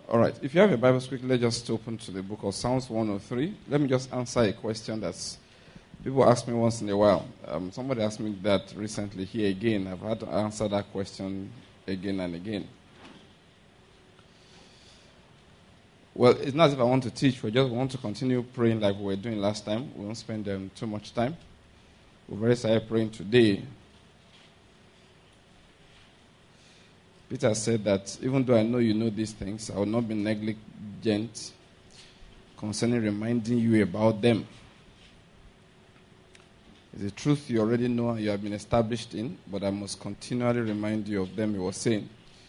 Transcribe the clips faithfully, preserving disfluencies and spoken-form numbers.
All right. If you have your Bibles, quickly, let's just open to the book of Psalms one oh three. Let me just answer a question that's people ask me once in a while. Um, somebody asked me that recently here again. I've had to answer that question again and again. Well, it's not as if I want to teach. We just want to continue praying like we were doing last time. We won't spend um, too much time. We're very started praying today. Peter said that even though I know you know these things, I will not be negligent concerning reminding you about them. It's a truth you already know and you have been established in, but I must continually remind you of them, he was saying.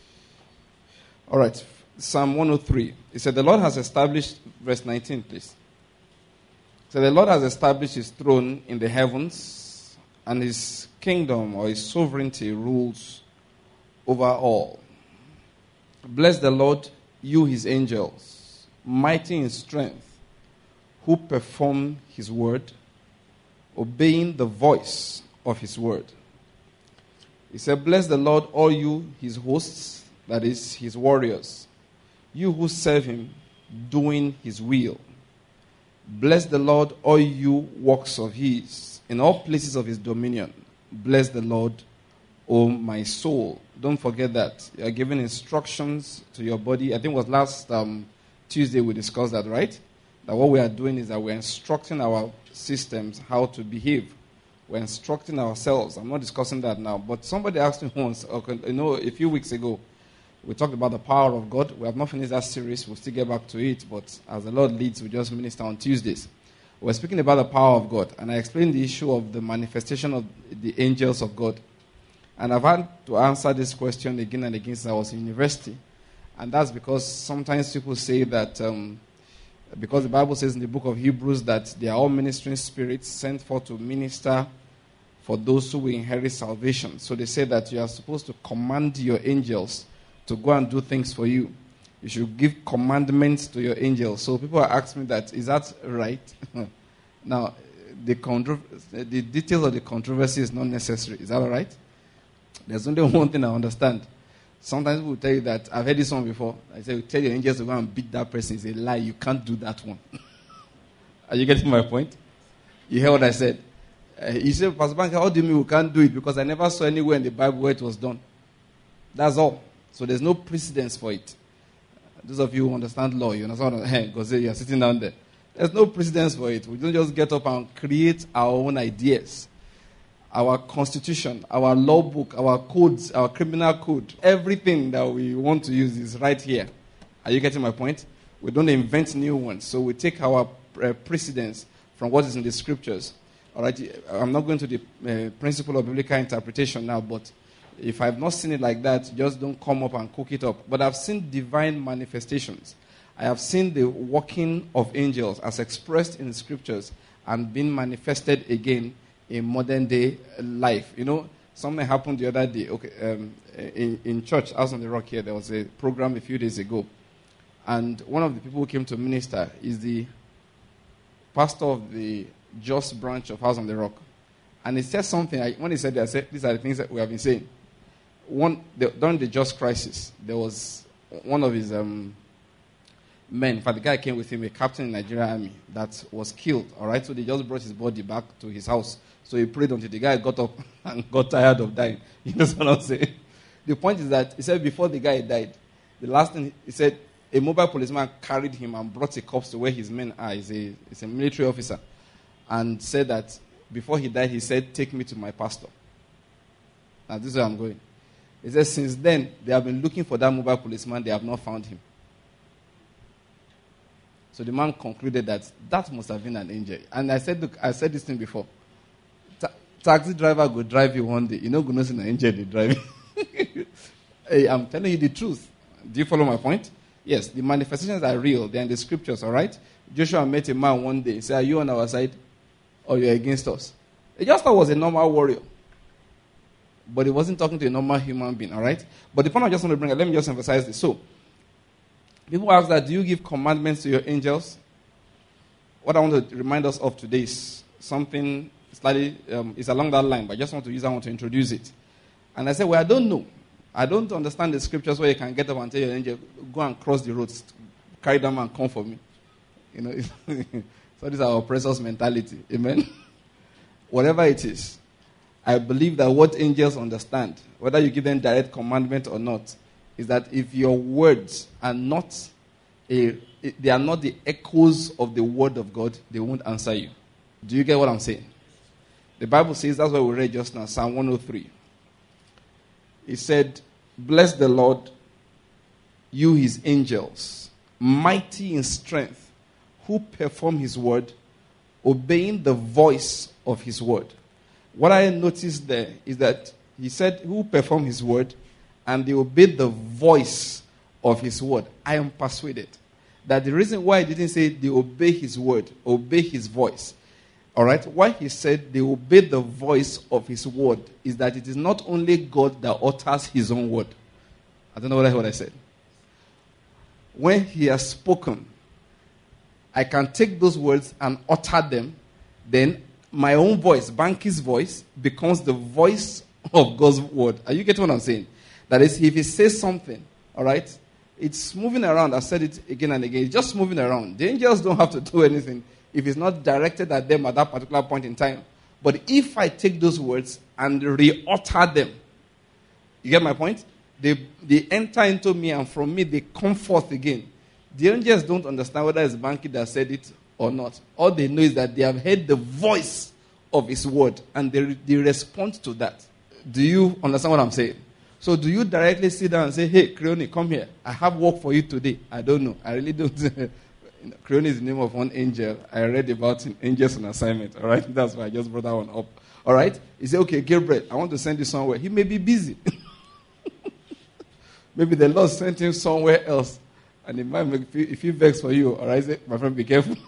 All right, Psalm one oh three. He said, the Lord has established, verse nineteen, please. He said, the Lord has established his throne in the heavens, and his kingdom or his sovereignty rules over all. Bless the Lord, you his angels, mighty in strength, who perform his word, obeying the voice of his word. He said, bless the Lord, all you his hosts, that is, his warriors, you who serve him, doing his will. Bless the Lord, all you works of his, in all places of his dominion. Bless the Lord, O my soul. Don't forget that. You are giving instructions to your body. I think it was last um, Tuesday we discussed that, right? That what we are doing is that we're instructing our systems how to behave. We're instructing ourselves. I'm not discussing that now. But somebody asked me once, okay, you know, a few weeks ago, we talked about the power of God. We have not finished that series. We'll still get back to it. But as the Lord leads, we just minister on Tuesdays. We're speaking about the power of God. And I explained the issue of the manifestation of the angels of God. And I've had to answer this question again and again since I was in university. And that's because sometimes people say that, um, because the Bible says in the book of Hebrews that they are all ministering spirits sent forth to minister for those who will inherit salvation. So they say that you are supposed to command your angels to go and do things for you. You should give commandments to your angels. So people are asking me that, is that right? Now, the, contro- the details of the controversy is not necessary. Is that all right? There's only one thing I understand. Sometimes people will tell you that, I've heard this one before. I say, tell your angels to go and beat that person. It's a lie. You can't do that one. Are you getting my point? You hear what I said? Uh, you say, Pastor Banker, how do you mean we can't do it? Because I never saw anywhere in the Bible where it was done. That's all. So there's no precedence for it. Those of you who understand law, you understand, hey, because you're sitting down there. There's no precedence for it. We don't just get up and create our own ideas. Our constitution, our law book, our codes, our criminal code, everything that we want to use is right here. Are you getting my point? We don't invent new ones. So we take our uh, precedence from what is in the scriptures. All right, I'm not going to the uh, principle of biblical interpretation now, but if I've not seen it like that, just don't come up and cook it up. But I've seen divine manifestations. I have seen the working of angels as expressed in the scriptures and being manifested again in modern day life. You know, something happened the other day. Okay, um, in, in church, House on the Rock here, there was a program a few days ago. And one of the people who came to minister is the pastor of the Just branch of House on the Rock. And he said something, I, when he said that, I said, these are the things that we have been saying. One, the, during the Just crisis, there was one of his um, men, in fact, the guy came with him, a captain in the Nigerian army, that was killed, all right? So they just brought his body back to his house. So he prayed until the guy got up and got tired of dying. You know what I'm saying? The point is that, he said before the guy died, the last thing, he said, a mobile policeman carried him and brought a corpse to where his men are. He's a, he's a military officer. And said that before he died, he said, take me to my pastor. Now, this is where I'm going. He said, since then, they have been looking for that mobile policeman. They have not found him. So the man concluded that that must have been an angel. And I said, look, I said this thing before. Ta- taxi driver will drive you one day. You're not going to see an angel they drive you. Hey, I'm telling you the truth. Do you follow my point? Yes, the manifestations are real. They're in the scriptures, all right? Joshua met a man one day. He said, are you on our side or you're against us? He just thought he was a normal warrior. But he wasn't talking to a normal human being, all right? But the point I just want to bring, let me just emphasize this. So, people ask that, do you give commandments to your angels? What I want to remind us of today is something slightly, um, it's along that line, but I just want to use that one to introduce it. And I said, well, I don't know. I don't understand the scriptures where you can get up and tell your angel, go and cross the road, carry them and come for me. You know, so this is our oppressor's mentality. Amen? Whatever it is, I believe that what angels understand, whether you give them direct commandment or not, is that if your words are not a, they are not the echoes of the word of God, they won't answer you. Do you get what I'm saying? The Bible says, that's what we read just now, Psalm one oh three. It said, bless the Lord, you his angels, mighty in strength, who perform his word, obeying the voice of his word. What I noticed there is that he said, who perform his word, and they obey the voice of his word. I am persuaded that the reason why he didn't say they obey his word, obey his voice, all right, why he said they obey the voice of his word is that it is not only God that utters his own word. I don't know what I, what I said. When he has spoken, I can take those words and utter them, then my own voice, Banky's voice, becomes the voice of God's word. Are you getting what I'm saying? That is, if he says something, all right, it's moving around. I've said it again and again. It's just moving around. The angels don't have to do anything if it's not directed at them at that particular point in time. But if I take those words and re-utter them, you get my point? They, they enter into me, and from me they come forth again. The angels don't understand whether it's Banky that said it or not. All they know is that they have heard the voice of his word, and they, they respond to that. Do you understand what I'm saying? So do you directly sit down and say, hey, Creone, come here. I have work for you today. I don't know. I really don't. Creone is the name of one angel. I read about angels on assignment. All right? That's why I just brought that one up. All right? He said, okay, Gabriel, I want to send you somewhere. He may be busy. Maybe the Lord sent him somewhere else. And it might make, if he begs for you, all right, say, my friend, be careful.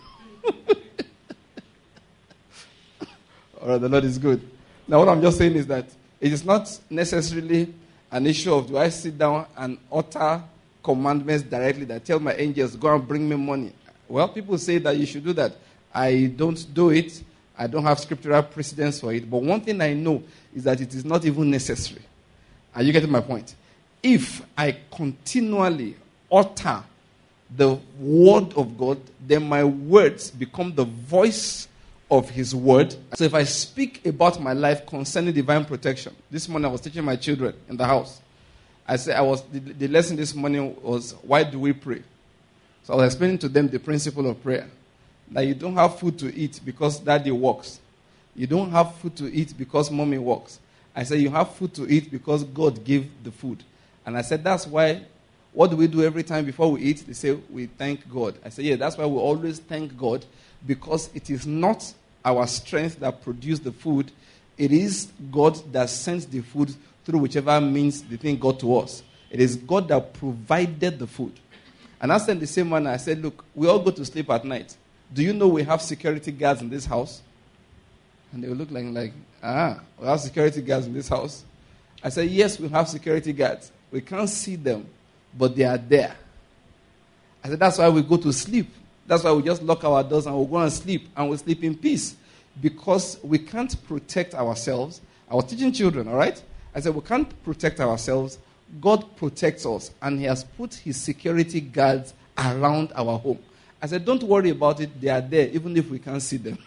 All right, the Lord is good. Now, what I'm just saying is that it is not necessarily an issue of do I sit down and utter commandments directly that tell my angels, go and bring me money. Well, people say that you should do that. I don't do it. I don't have scriptural precedence for it. But one thing I know is that it is not even necessary. Are you getting my point? If I continually utter the word of God, then my words become the voice of his word. So if I speak about my life concerning divine protection, this morning I was teaching my children in the house. I said I was the, the lesson this morning was, why do we pray? So I was explaining to them the principle of prayer. That you don't have food to eat because daddy works. You don't have food to eat because mommy works. I said you have food to eat because God gave the food. And I said that's why, what do we do every time before we eat? They say we thank God. I said yeah, that's why we always thank God, because it is not our strength that produced the food. It is God that sends the food through whichever means the thing got to us. It is God that provided the food. And I said the same manner, I said, look, we all go to sleep at night. Do you know we have security guards in this house? And they will look like, like, ah, we have security guards in this house. I said, yes, we have security guards. We can't see them, but they are there. I said, that's why we go to sleep. That's why we just lock our doors and we'll go and sleep, and we'll sleep in peace. Because we can't protect ourselves. I was teaching children, all right? I said, we can't protect ourselves. God protects us, and he has put his security guards around our home. I said, don't worry about it. They are there, even if we can't see them.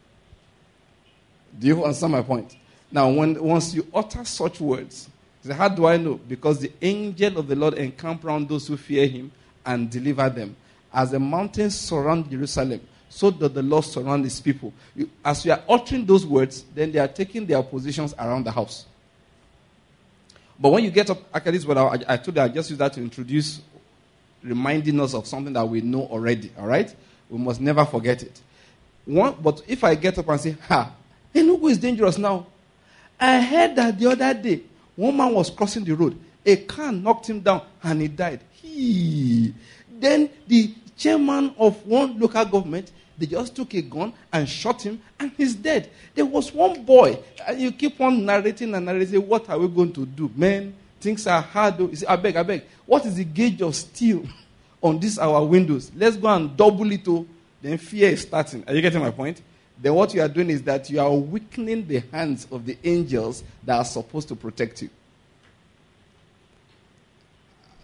Do you understand my point? Now, when once you utter such words, he said, how do I know? Because the angel of the Lord encamp around those who fear him and deliver them. As the mountains surround Jerusalem, so does the Lord surround his people. You, as you are uttering those words, then they are taking their positions around the house. But when you get up, actually, this is what I, I told you, I just use that to introduce, reminding us of something that we know already, all right? We must never forget it. One, but if I get up and say, ha, Enugu is dangerous now. I heard that the other day, one man was crossing the road. A car knocked him down and he died. He. Then the chairman of one local government, they just took a gun and shot him, and he's dead. There was one boy, and you keep on narrating and narrating, what are we going to do? Man, things are hard. You say, I beg, I beg. What is the gauge of steel on this our windows? Let's go and double it. Oh. Then fear is starting. Are you getting my point? Then what you are doing is that you are weakening the hands of the angels that are supposed to protect you.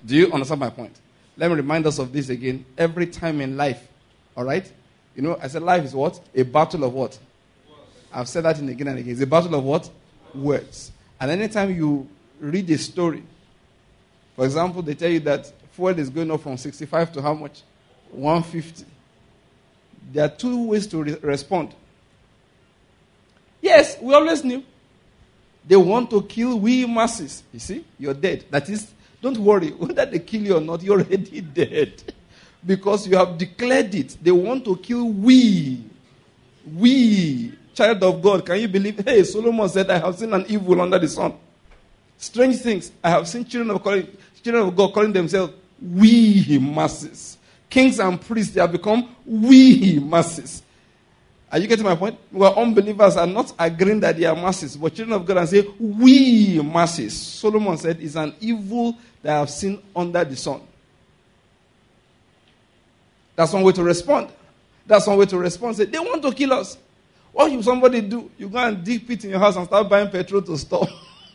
Do you understand my point? Let me remind us of this again. Every time in life, all right? You know, I said life is what? A battle of what? I've said that in again and again. It's a battle of what? Words. And anytime you read a story, for example, they tell you that fuel is going up from sixty-five to how much? one fifty. There are two ways to re- respond. Yes, we always knew. They want to kill we masses. You see, you're dead. That is, don't worry. Whether they kill you or not, you're already dead. Because you have declared it. They want to kill we. We. Child of God, can you believe? Hey, Solomon said, I have seen an evil under the sun. Strange things. I have seen children of, calling, children of God calling themselves we masses. Kings and priests, they have become we masses. Are you getting my point? Well, unbelievers are not agreeing that they are masses, but children of God are saying, we masses. Solomon said, it's an evil that I have seen under the sun. That's one way to respond. That's one way to respond. Say, they want to kill us. What should somebody do? You go and dig pit in your house and start buying petrol to store.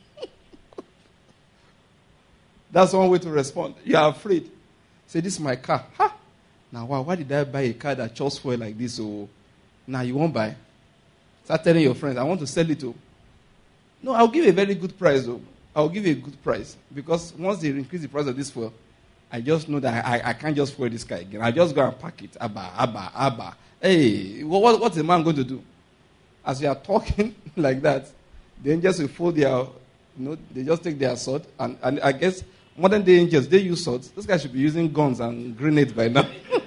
That's one way to respond. You are afraid. Say, this is my car. Ha! Now, why, why did I buy a car that chugs fuel like this? So, now you won't buy. Start telling your friends, I want to sell it to. No, I'll give a very good price, though. I'll give you a good price. Because once they increase the price of this fuel, I just know that I, I can't just fuel this car again. I just go and pack it. Abba, abba, abba. Hey, what, what's the man going to do? As we are talking like that, the angels will fold their, you know, they just take their sword. And, and I guess modern day angels, they use swords. This guy should be using guns and grenades by now.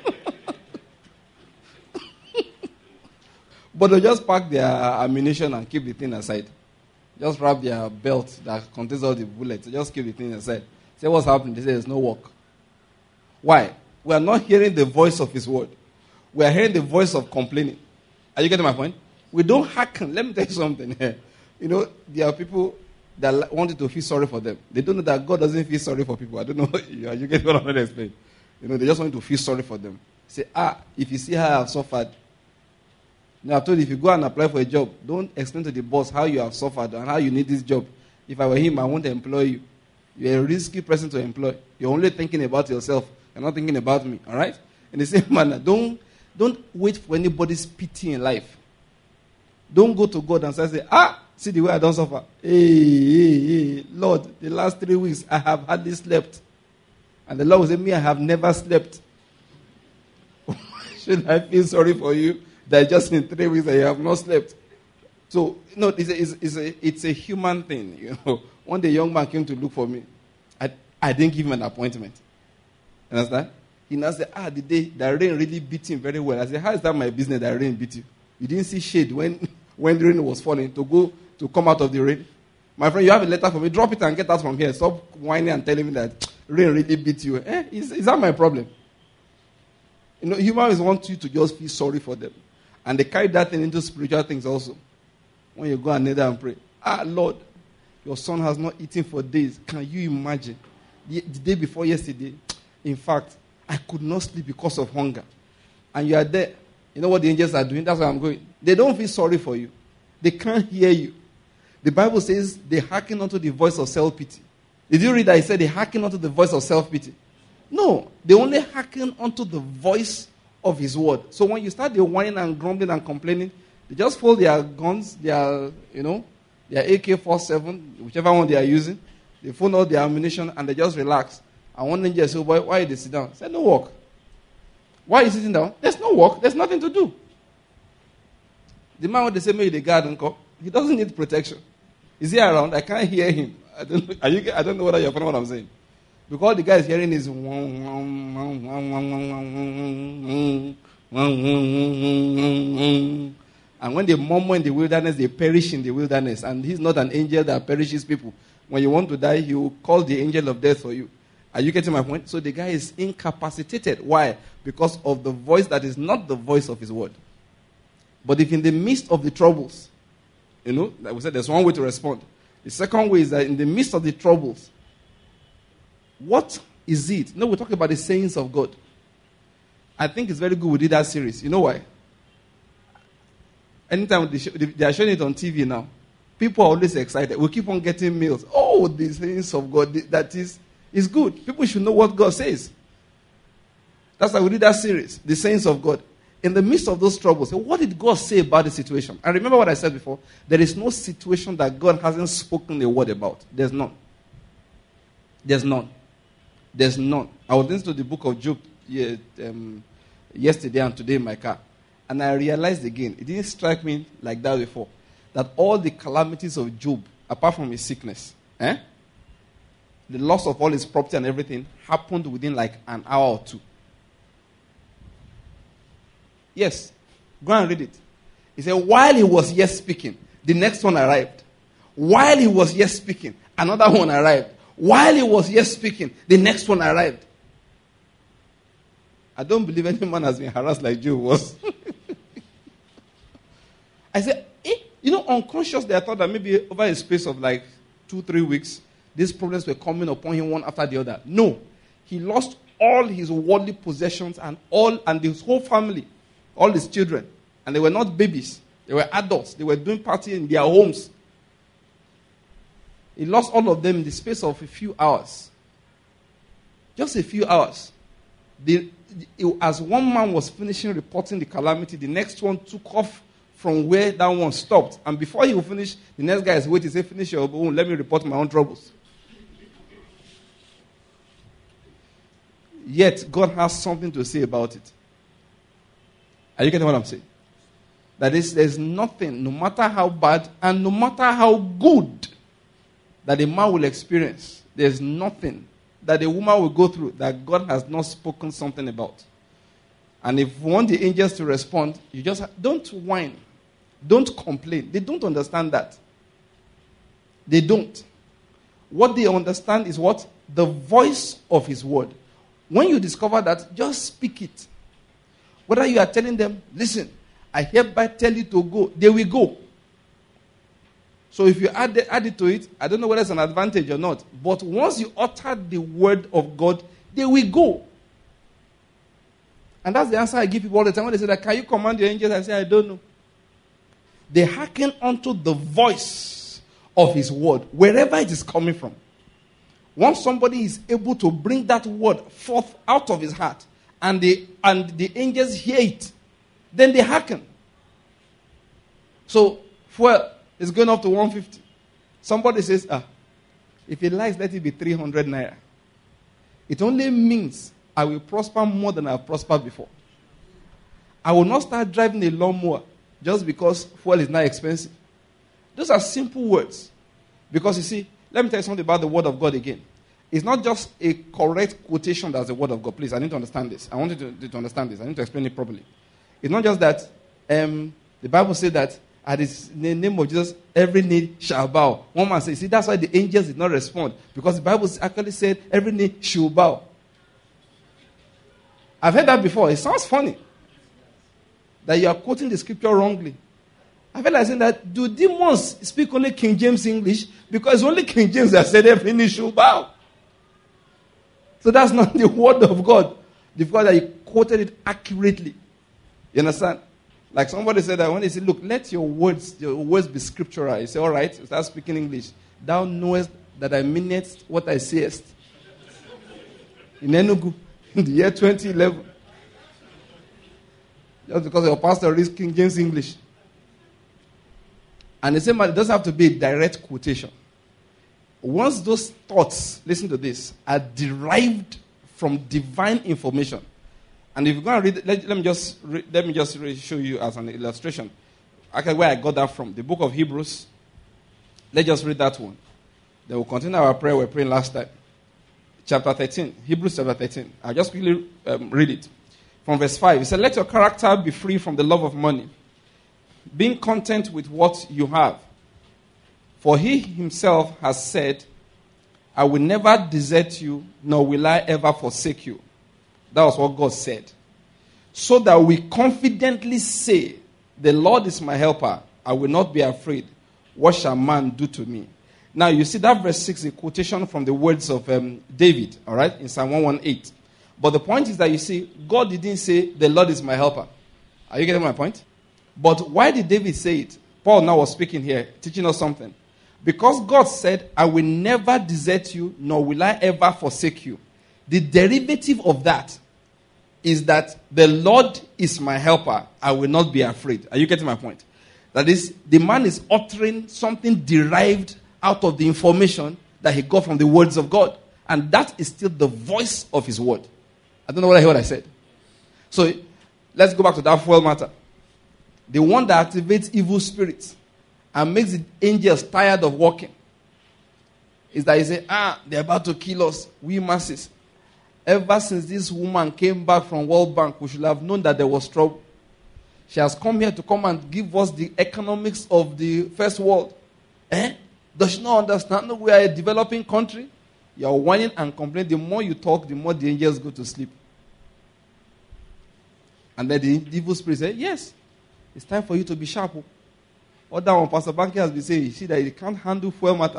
But they'll just pack their ammunition and keep the thing aside. Just wrap their belt that contains all the bullets. Just keep the thing aside. Say what's happening. They say there's no work. Why? We are not hearing the voice of his word. We are hearing the voice of complaining. Are you getting my point? We don't hearken. Let me tell you something here. You know, there are people that want you to feel sorry for them. They don't know that God doesn't feel sorry for people. I don't know. Are you getting what I'm trying to explain? You know, they just want you to feel sorry for them. Say, ah, if you see how I've suffered. Now, I told you, if you go and apply for a job, don't explain to the boss how you have suffered and how you need this job. If I were him, I won't employ you. You're a risky person to employ. You're only thinking about yourself. You're not thinking about me. All right? In the same manner, don't, don't wait for anybody's pity in life. Don't go to God and say, ah, see the way I don't suffer. Hey, hey, hey, Lord, the last three weeks, I have hardly slept. And the Lord will say, me, I have never slept. Should I feel sorry for you? That just in three weeks that you have not slept. So, no, it's a, it's, it's, a, it's a human thing. You know, one day a young man came to look for me. I, I didn't give him an appointment. Understand? He now said, ah, the day that rain really beat him very well. I said, how is that my business that rain beat you? You didn't see shade when, when the rain was falling to go to come out of the rain. My friend, you have a letter for me. Drop it and get out from here. Stop whining and telling me that rain really beat you. Eh, is, is that my problem? You know, humans want you to just feel sorry for them. And they carry that thing into spiritual things also. When you go and kneel down and pray, ah, Lord, your son has not eaten for days. Can you imagine? The, the day before yesterday, in fact, I could not sleep because of hunger. And you are there. You know what the angels are doing? That's where I'm going. They don't feel sorry for you. They can't hear you. The Bible says they hearken unto the voice of self-pity. Did you read that? It said they hearken unto the voice of self-pity. No, they only hearken unto the voice of his word. So when you start the whining and grumbling and complaining, they just fold their guns, their, you know, their A K forty-seven, whichever one they are using. They fold out their ammunition and they just relax. And one angel says, boy, why did they sit down? I said, no work. Why are you sitting down? There's no work. There's nothing to do. The man with the same way the garden cup, he doesn't need protection. Is he around? I can't hear him. I don't know, are you, I don't know whether you're following what I'm saying. Because the guy is hearing is and when they murmur in the wilderness, they perish in the wilderness. And he's not an angel that perishes people. When you want to die, he will call the angel of death for you. Are you getting my point? So the guy is incapacitated. Why? Because of the voice that is not the voice of his word. But if in the midst of the troubles, you know, like we said, there's one way to respond. The second way is that in the midst of the troubles, what is it? No, we're talking about the sayings of God. I think it's very good we did that series. You know why? Anytime they, show, they are showing it on T V now, people are always excited. We keep on getting mails. Oh, the sayings of God. That is, It's good. People should know what God says. That's why we read that series, The Saints of God. In the midst of those troubles, what did God say about the situation? And remember what I said before. There is no situation that God hasn't spoken a word about. There's none. There's none. There's none. I was listening to the book of Job yeah, um, yesterday and today in my car. And I realized again, it didn't strike me like that before, that all the calamities of Job, apart from his sickness, eh, the loss of all his property and everything, happened within like an hour or two. Yes. Go and read it. He said, while he was yet speaking, the next one arrived. While he was yet speaking, another one arrived. While he was yet speaking, the next one arrived. I don't believe any man has been harassed like Job was. I said, eh? You know, unconsciously, I thought that maybe over a space of like two, three weeks, these problems were coming upon him one after the other. No. He lost all his worldly possessions and all and his whole family, all his children. And they were not babies. They were adults. They were doing party in their homes. He lost all of them in the space of a few hours. Just a few hours. The, the, as one man was finishing reporting the calamity, the next one took off from where that one stopped. And before he will finish, the next guy is waiting. Say, finish your own. Let me report my own troubles. Yet, God has something to say about it. Are you getting what I'm saying? That is, there's nothing, no matter how bad and no matter how good that a man will experience, there's nothing that a woman will go through that God has not spoken something about. And if you want the angels to respond, you just don't whine. Don't complain. They don't understand that. They don't. What they understand is what? The voice of his word. When you discover that, just speak it. Whether you are telling them, listen, I hereby tell you to go, they will go. So if you add, add it to it, I don't know whether it's an advantage or not. But once you utter the word of God, they will go. And that's the answer I give people all the time. When they say that, can you command your angels? I say, I don't know. They hearken unto the voice of his word, wherever it is coming from. Once somebody is able to bring that word forth out of his heart, and the, and the angels hear it, then they hearken. So, fuel is going up to one fifty. Somebody says, ah, if it likes, let it be three hundred naira. It only means I will prosper more than I've prospered before. I will not start driving a lawnmower just because fuel is now expensive. Those are simple words. Because you see, let me tell you something about the word of God again. It's not just a correct quotation that's the word of God. Please, I need to understand this. I want you to, to understand this. I need to explain it properly. It's not just that um, the Bible said that at the name of Jesus, every knee shall bow. One man says, see, that's why the angels did not respond. Because the Bible actually said every knee shall bow. I've heard that before. It sounds funny that you are quoting the scripture wrongly. I feel like saying that, do demons speak only King James English? Because only King James that said every knee shall bow. So that's not the word of God. The God that he quoted it accurately. You understand? Like somebody said that when they said, look, let your words, your words be scriptural. You say, all right, start speaking English. Thou knowest that I meanest what I sayest. In Enugu, in the year twenty eleven. Just because your pastor reads King James English. And the same man, it doesn't have to be a direct quotation. Once those thoughts, listen to this, are derived from divine information. And if you're going to read, let, let me just re, let me just re- show you as an illustration. Okay, where I got that from, the book of Hebrews. Let's just read that one. Then we'll continue our prayer we were praying last time. Chapter thirteen, Hebrews chapter thirteen. I'll just quickly um, read it. From verse five, it said, let your character be free from the love of money, being content with what you have. For he himself has said, I will never desert you, nor will I ever forsake you. That was what God said. So that we confidently say, the Lord is my helper. I will not be afraid. What shall man do to me? Now, you see that verse six is a quotation from the words of um, David, all right, in Psalm one eighteen. But the point is that you see, God didn't say, the Lord is my helper. Are you getting my point? But why did David say it? Paul now was speaking here, teaching us something. Because God said, I will never desert you, nor will I ever forsake you. The derivative of that is that the Lord is my helper. I will not be afraid. Are you getting my point? That is, the man is uttering something derived out of the information that he got from the words of God. And that is still the voice of his word. I don't know what I heard what I said. So, let's go back to that fuel matter. The one that activates evil spirits and makes the angels tired of walking is that he say, ah, they're about to kill us, we masses. Ever since this woman came back from World Bank, we should have known that there was trouble. She has come here to come and give us the economics of the first world. Eh? Does she not understand that we are a developing country? You are whining and complaining. The more you talk, the more the angels go to sleep. And then the evil spirit said, yes, it's time for you to be sharp. Or that one, Pastor Banky has been saying, you see that he can't handle fuel matter.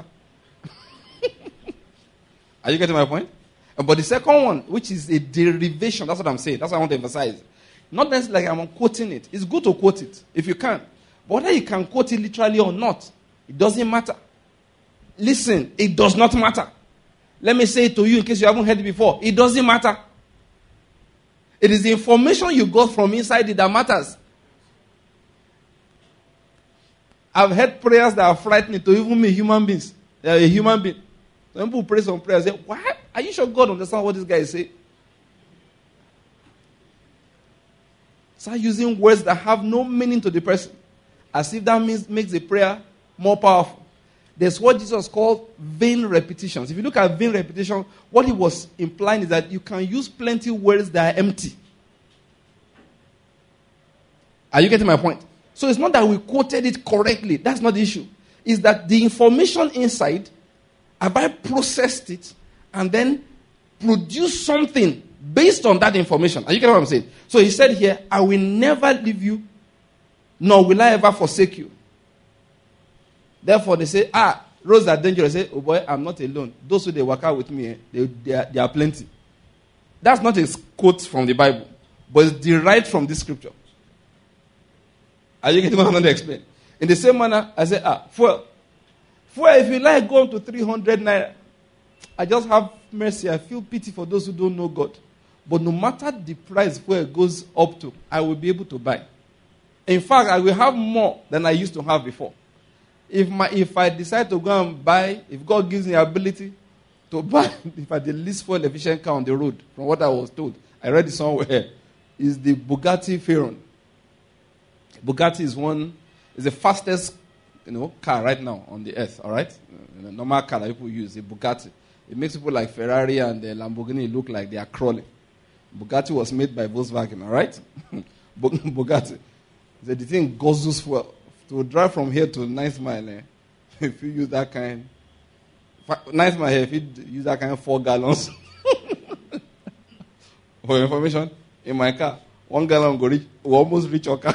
Are you getting my point? But the second one, which is a derivation, that's what I'm saying. That's what I want to emphasize. Not necessarily like I'm quoting it. It's good to quote it, if you can. But whether you can quote it literally or not, it doesn't matter. Listen, it does not matter. Let me say it to you in case you haven't heard it before. It doesn't matter. It is the information you got from inside it that matters. I've heard prayers that are frightening to even me, human beings. They are a human being. Some people pray some prayers and say, what? Are you sure God understands what this guy is saying? Start using words that have no meaning to the person. As if that means makes the prayer more powerful. There's what Jesus called vain repetitions. If you look at vain repetition, what he was implying is that you can use plenty of words that are empty. Are you getting my point? So it's not that we quoted it correctly. That's not the issue. It's that the information inside, have I processed it and then produced something based on that information. Are you getting what I'm saying? So he said here, I will never leave you, nor will I ever forsake you. Therefore, they say, ah, roads are dangerous. They say, oh boy, I'm not alone. Those who they work out with me, they, they, are, they are plenty. That's not a quote from the Bible, but it's derived from this scripture. Are you getting what I'm going to explain? In the same manner, I say, ah, fuel. Fuel, if you like, go on to three hundred naira. I just have mercy. I feel pity for those who don't know God. But no matter the price fuel goes up to, I will be able to buy. In fact, I will have more than I used to have before. If my if I decide to go and buy, if God gives me the ability to buy, if I the least fuel efficient car on the road, from what I was told, I read it somewhere, is the Bugatti Veyron. Bugatti is one, is the fastest, you know, car right now on the earth. All right, a normal car that people use, a Bugatti. It makes people like Ferrari and the Lamborghini look like they are crawling. Bugatti was made by Volkswagen. All right, Bugatti. The thing guzzles fuel. To drive from here to Ninth Mile, eh, if you use that kind, Ninth Mile, if you use that kind of four gallons, for information, in my car, one gallon will, reach, will almost reach your car.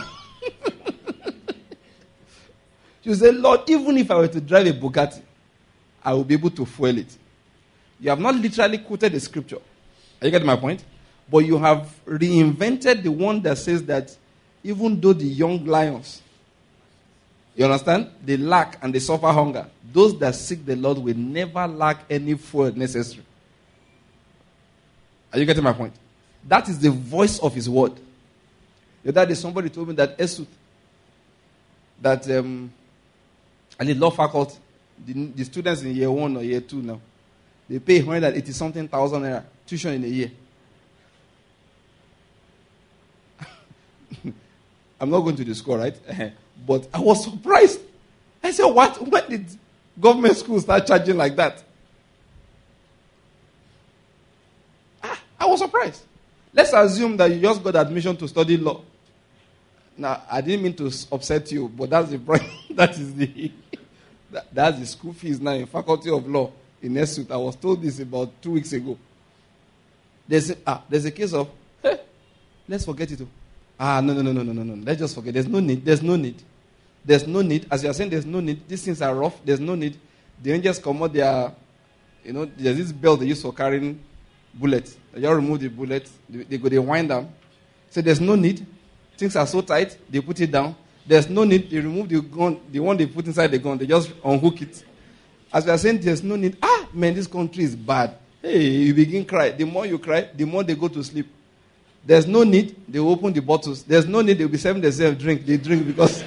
You say, Lord, even if I were to drive a Bugatti, I will be able to fuel it. You have not literally quoted the scripture. Are you getting my point? But you have reinvented the one that says that even though the young lions, you understand? They lack and they suffer hunger. Those that seek the Lord will never lack any food necessary. Are you getting my point? That is the voice of his word. The other day somebody told me that Esut, that um, at the law faculty, the, the students in year one or year two now, they pay one hundred eighty something thousand naira tuition in a year. I'm not going to the score, right? But I was surprised. I said, what? When did government schools start charging like that? Ah, I was surprised. Let's assume that you just got admission to study law. Now, I didn't mean to upset you, but that's the that is the that, that's the school fees now in Faculty of Law in Esut. I was told this about two weeks ago. There's a, ah, there's a case of, hey, let's forget it. Ah, no, no, no, no, no, no, no. Let's just forget. There's no need. There's no need. There's no need. As you are saying, there's no need. These things are rough. There's no need. The angels come out, they are, you know, there's this belt they use for carrying bullets. They just remove the bullets. They, they go, they wind them. So there's no need. Things are so tight, they put it down. There's no need. They remove the gun, the one they put inside the gun, they just unhook it. As we are saying, there's no need. Ah, man, this country is bad. Hey, you begin cry. The more you cry, the more they go to sleep. There's no need. They open the bottles. There's no need. They'll be serving themselves drink. They drink because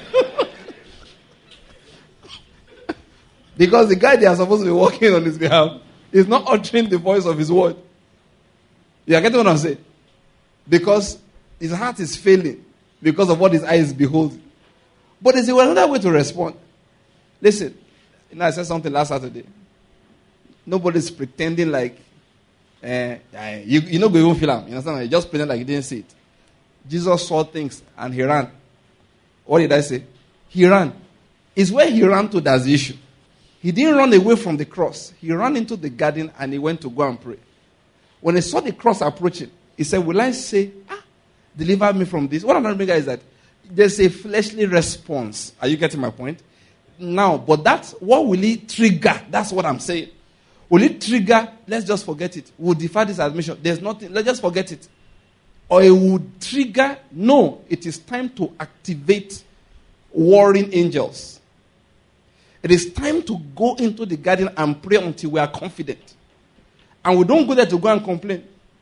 because the guy they are supposed to be working on his behalf is not uttering the voice of his word. You are getting what I'm saying? Because his heart is failing because of what his eyes behold. But there's another way to respond. Listen, you know, I said something last Saturday. Nobody's pretending like uh, you you know go even feel him. You understand? You just pretend like you didn't see it. Jesus saw things and he ran. What did I say? He ran. It's where he ran to that's the issue. He didn't run away from the cross. He ran into the garden and he went to go and pray. When he saw the cross approaching, he said, will I say, ah, deliver me from this? What I'm trying to make is that there's a fleshly response. Are you getting my point? Now, but that's what will it trigger? That's what I'm saying. Will it trigger? Let's just forget it. We'll defer this admission. There's nothing. Let's just forget it. Or it would trigger, no, it is time to activate warring angels. It is time to go into the garden and pray until we are confident. And we don't go there to go and complain.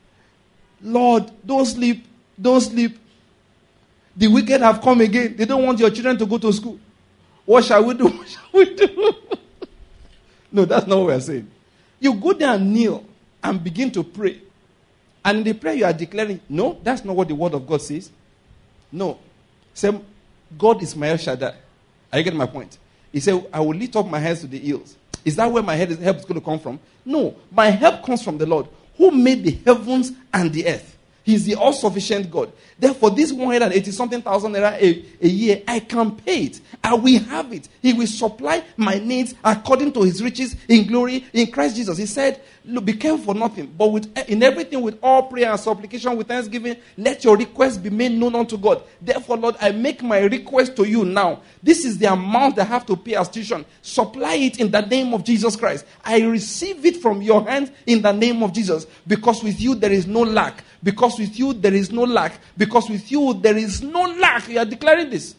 Lord, don't sleep. Don't sleep. The wicked have come again. They don't want your children to go to school. What shall we do? What shall we do? No, that's not what we're saying. You go there and kneel and begin to pray. And in the prayer you are declaring, no, that's not what the word of God says. No. Say, God is my El Shaddai. Are you getting my point? He said, I will lift up my hands to the hills. Is that where my head is, help is going to come from? No. My help comes from the Lord, who made the heavens and the earth. He is the all-sufficient God. Therefore, this one hundred eighty something thousand naira a, a year, I can pay it. I will have it. He will supply my needs according to his riches in glory in Christ Jesus. He said, look, be careful for nothing, but with, in everything with all prayer and supplication with thanksgiving, let your requests be made known unto God. Therefore, Lord, I make my request to you now. This is the amount I have to pay as tuition. Supply it in the name of Jesus Christ. I receive it from your hands in the name of Jesus. Because with you there is no lack. Because with you there is no lack. Because with you there is no lack. You are declaring this.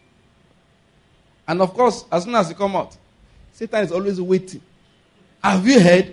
And of course, as soon as you come out, Satan is always waiting. Have you heard?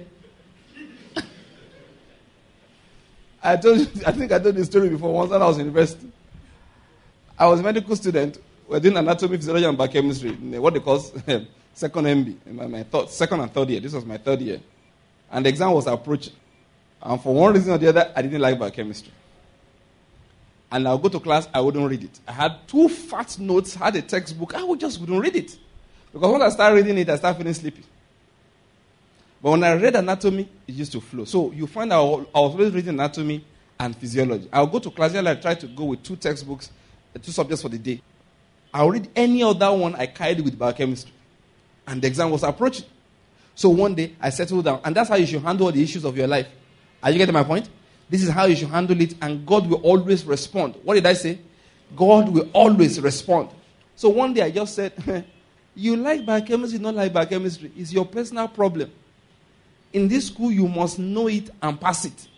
I told you, I think I told this story before. Once when I was in university, I was a medical student. We were doing anatomy, physiology, and biochemistry. What they call second M B. My, my third, second and third year. This was my third year. And the exam was approaching. And for one reason or the other, I didn't like biochemistry. And I'll go to class, I wouldn't read it. I had two fat notes, had a textbook, I would just wouldn't read it. Because when I started reading it, I started feeling sleepy. But when I read anatomy, it used to flow. So you find out I was always reading anatomy and physiology. I'll go to class, and I try to go with two textbooks, two subjects for the day. I'll read any other one I carried with biochemistry. And the exam was approaching. So one day, I settled down. And that's how you should handle the issues of your life. Are you getting my point? This is how you should handle it, and God will always respond. What did I say? God will always respond. So one day I just said, you like biochemistry, not like biochemistry. It's your personal problem. In this school, you must know it and pass it.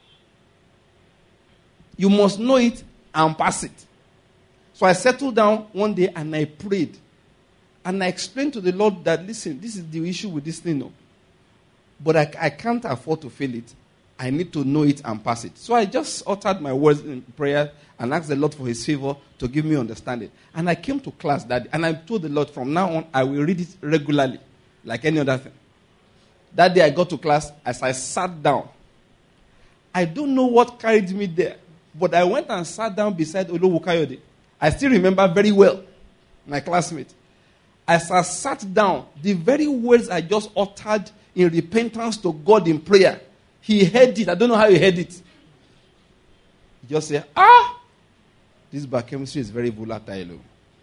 You must know it and pass it. So I settled down one day and I prayed. And I explained to the Lord that, listen, this is the issue with this thing. No. But I, I can't afford to fail it. I need to know it and pass it. So I just uttered my words in prayer and asked the Lord for his favor to give me understanding. And I came to class that day, and I told the Lord, from now on, I will read it regularly, like any other thing. That day I got to class, as I sat down, I don't know what carried me there, but I went and sat down beside Olowu Kayode. I still remember very well, my classmate. As I sat down, the very words I just uttered in repentance to God in prayer, he heard it. I don't know how he heard it. He just said, ah, this biochemistry is very volatile.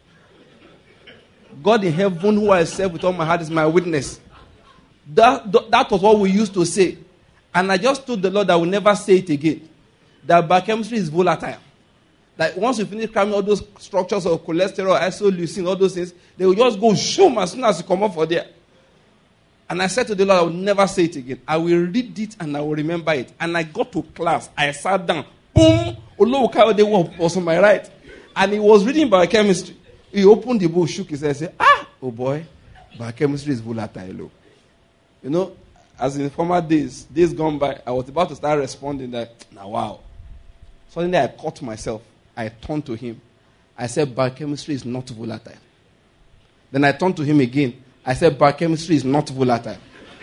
God in heaven, who I serve with all my heart, is my witness. That, that was what we used to say. And I just told the Lord I will never say it again. That biochemistry is volatile. Like once you finish cramming all those structures of cholesterol, isoleucine, all those things, they will just go shoom as soon as you come up for there. And I said to the Lord, I will never say it again. I will read it and I will remember it. And I got to class. I sat down. Boom! Olowu Kayode was on my right. And he was reading biochemistry. He opened the book, shook his head, and said, ah, oh boy, biochemistry is volatile. You know, as in former days, days gone by, I was about to start responding that, now wow. Suddenly I caught myself. I turned to him. I said, biochemistry is not volatile. Then I turned to him again. I said, biochemistry is not volatile.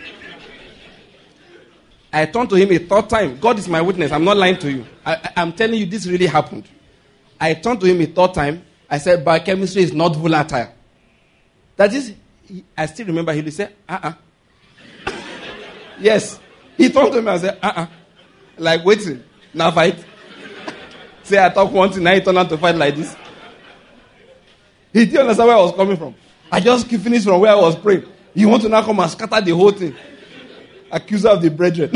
I turned to him a third time. God is my witness. I'm not lying to you. I, I, I'm telling you, this really happened. I turned to him a third time. I said, biochemistry is not volatile. That is, he, I still remember he said, uh-uh. Yes. He turned to me and said, uh-uh. Like, waiting. Now fight. Say, I talk one thing, now he turned out to fight like this. He didn't understand where I was coming from. I just finished from where I was praying. You want to now come and scatter the whole thing. Accuser of the brethren.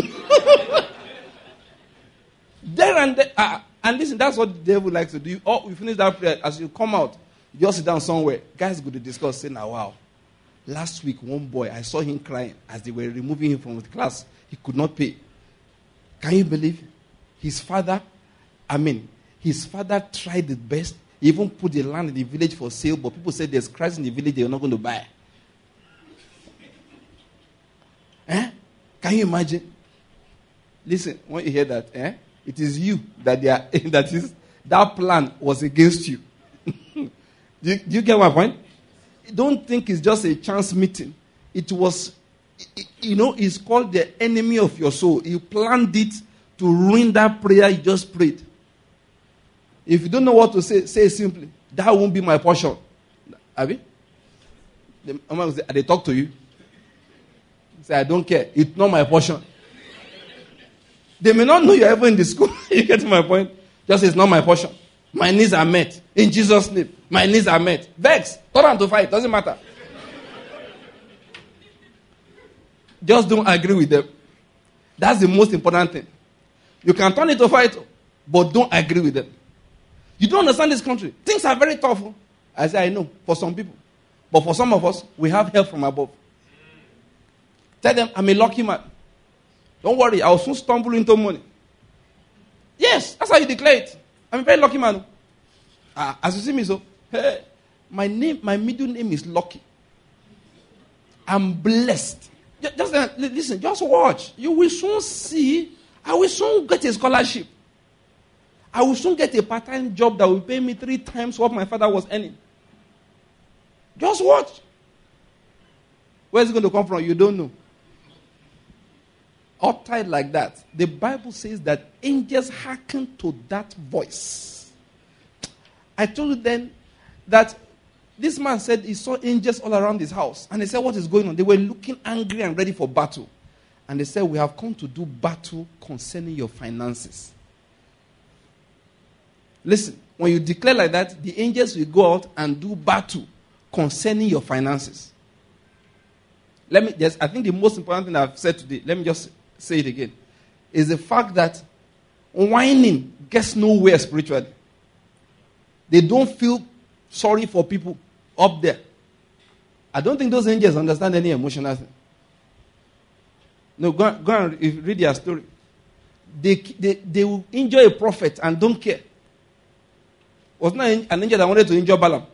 There and there. Uh, and listen, that's what the devil likes to do. Oh, you finish that prayer. As you come out, you just sit down somewhere. Guys go to discuss, say, now, wow. Last week, one boy, I saw him crying as they were removing him from the class. He could not pay. Can you believe? His father, I mean, his father tried the best. He even put the land in the village for sale, but people said there's Christ in the village, they're not going to buy. Eh? Can you imagine? Listen, when you hear that, eh? It is you that they are, that is, that plan was against you. do, you do you get my point? Don't think it's just a chance meeting. It was, you know, it's called the enemy of your soul. You planned it to ruin that prayer you just prayed. If you don't know what to say, say it simply. That won't be my portion. Abi? They, they talk to you. Say, I don't care. It's not my portion. They may not know you're ever in the school. You get to my point? Just say, it's not my portion. My needs are met. In Jesus' name. My needs are met. Vex. Turn on to fight. Doesn't matter. Just don't agree with them. That's the most important thing. You can turn it to fight, but don't agree with them. You don't understand this country. Things are very tough. I say, I know, for some people. But for some of us, we have help from above. Tell them, I'm a lucky man. Don't worry, I will soon stumble into money. Yes, that's how you declare it. I'm a very lucky man. Ah, as you see me, so, hey, my name, my middle name is Lucky. I'm blessed. Just, just uh, listen, just watch. You will soon see, I will soon get a scholarship. I will soon get a part-time job that will pay me three times what my father was earning. Just watch. Where is it going to come from? You don't know. Uttered like that. The Bible says that angels hearken to that voice. I told you then that this man said he saw angels all around his house. And they said, what is going on? They were looking angry and ready for battle. And they said, we have come to do battle concerning your finances. Listen, when you declare like that, the angels will go out and do battle concerning your finances. Let me just, I think the most important thing I've said today, let me just say it again, is the fact that whining gets nowhere spiritually. They don't feel sorry for people up there. I don't think those angels understand any emotional thing. No, go, go and read their story. They, they, they will injure a prophet and don't care. Was not an angel that wanted to injure Balaam.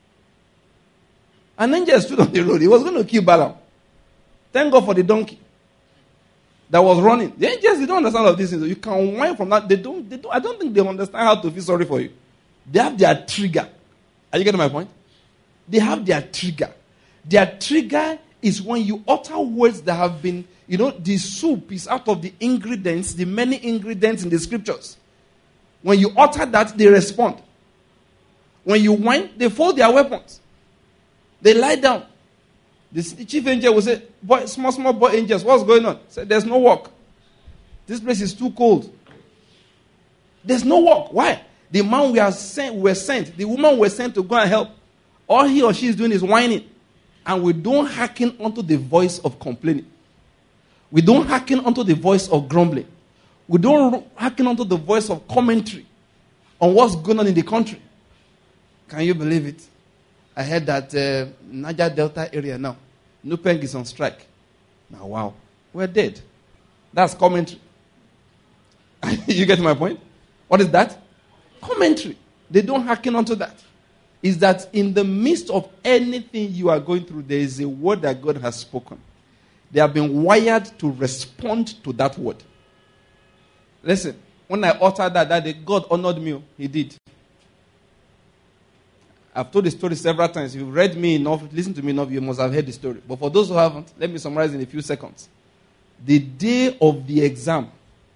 An angel stood on the road. He was going to kill Balaam. Thank God for the donkey that was running. The angels, they don't understand all of these things. You can whine from that. They don't, they don't, I don't think they understand how to feel sorry for you. They have their trigger. Are you getting my point? They have their trigger. Their trigger is when you utter words that have been, you know, the soup is out of the ingredients, the many ingredients in the scriptures. When you utter that, they respond. When you whine, they fold their weapons. They lie down. The chief angel will say, boy, small, small boy angels, what's going on? Say, there's no work. This place is too cold. There's no work. Why? The man we are sent, we were sent, the woman we were sent to go and help. All he or she is doing is whining. And we don't hearken unto the voice of complaining. We don't hearken unto the voice of grumbling. We don't hearken unto the voice of commentary on what's going on in the country. Can you believe it? I heard that uh, Niger Delta area now, Nupeng is on strike. Now, wow, we're dead. That's commentary. You get my point? What is that? Commentary. They don't hearken onto that. Is that in the midst of anything you are going through, there is a word that God has spoken. They have been wired to respond to that word. Listen, when I uttered that, that day, God honored me. He did. I've told the story several times. If you've read me enough, listened to me enough, you must have heard the story. But for those who haven't, let me summarize in a few seconds. The day of the exam,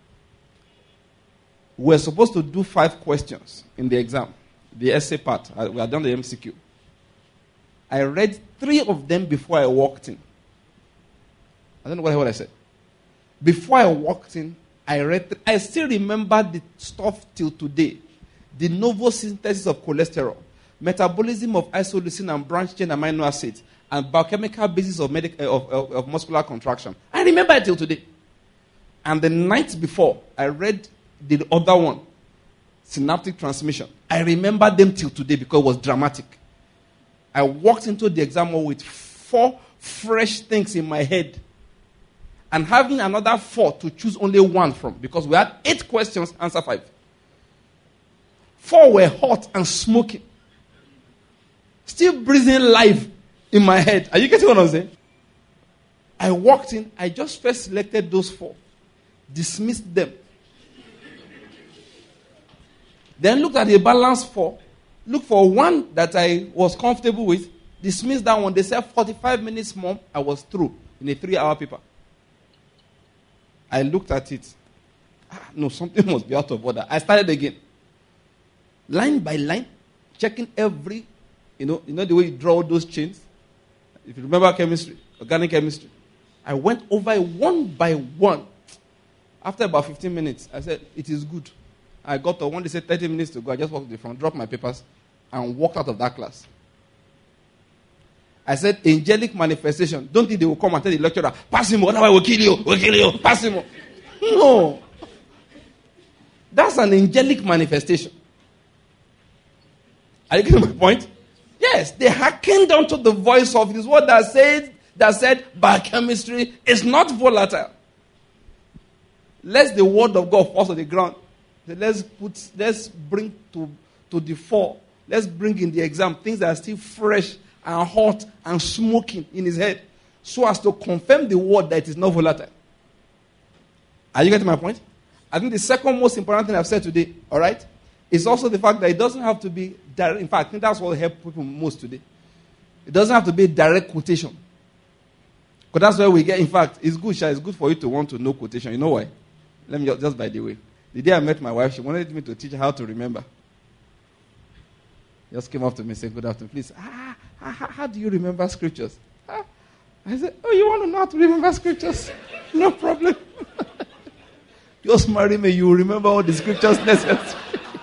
we're supposed to do five questions in the exam, the essay part. We had done the M C Q. I read three of them before I walked in. I don't know what I said. Before I walked in, I read. Th- I still remember the stuff till today. The novel synthesis of cholesterol, metabolism of isoleucine and branch chain amino acids, and biochemical basis of, medic- of, of, of muscular contraction. I remember it till today. And the night before, I read the other one, synaptic transmission. I remember them till today because it was dramatic. I walked into the exam hall with four fresh things in my head. And having another four to choose only one from. Because we had eight questions, answer five. Four were hot and smoking. Still breathing live in my head. Are you getting what I'm saying? I walked in. I just first selected those four. Dismissed them. Then looked at the balance four. Looked for one that I was comfortable with. Dismissed that one. They said forty-five minutes more. I was through in a three-hour paper. I looked at it. Ah, no, something must be out of order. I started again. Line by line. Checking every, you know, you know the way you draw those chains? If you remember chemistry, organic chemistry. I went over it one by one. After about fifteen minutes, I said, it is good. I got to one, they said thirty minutes to go. I just walked to the front, dropped my papers, and walked out of that class. I said, angelic manifestation. Don't think they will come and tell the lecturer, pass him, otherwise we'll kill you, we'll kill you, pass him. No. That's an angelic manifestation. Are you getting my point? Yes, they hearkened unto the voice of his word that said, that said, biochemistry is not volatile. Lest the word of God falls on the ground. So let's put, let's bring to, to the fore. Let's bring in the exam things that are still fresh and hot and smoking in his head, so as to confirm the word that it is not volatile. Are you getting my point? I think the second most important thing I've said today, all right, is also the fact that it doesn't have to be direct. In fact, I think that's what helps people most today. It doesn't have to be direct quotation. Because that's where we get, in fact, it's good, Sha, it's good for you to want to know quotation. You know why? Let me just, just by the way. The day I met my wife, she wanted me to teach her how to remember. Just came up to me and said, good afternoon, please. Ah, how, how do you remember scriptures? Ah. I said, oh, you want to know how to remember scriptures? No problem. Just marry me, you will remember all the scriptures necessary.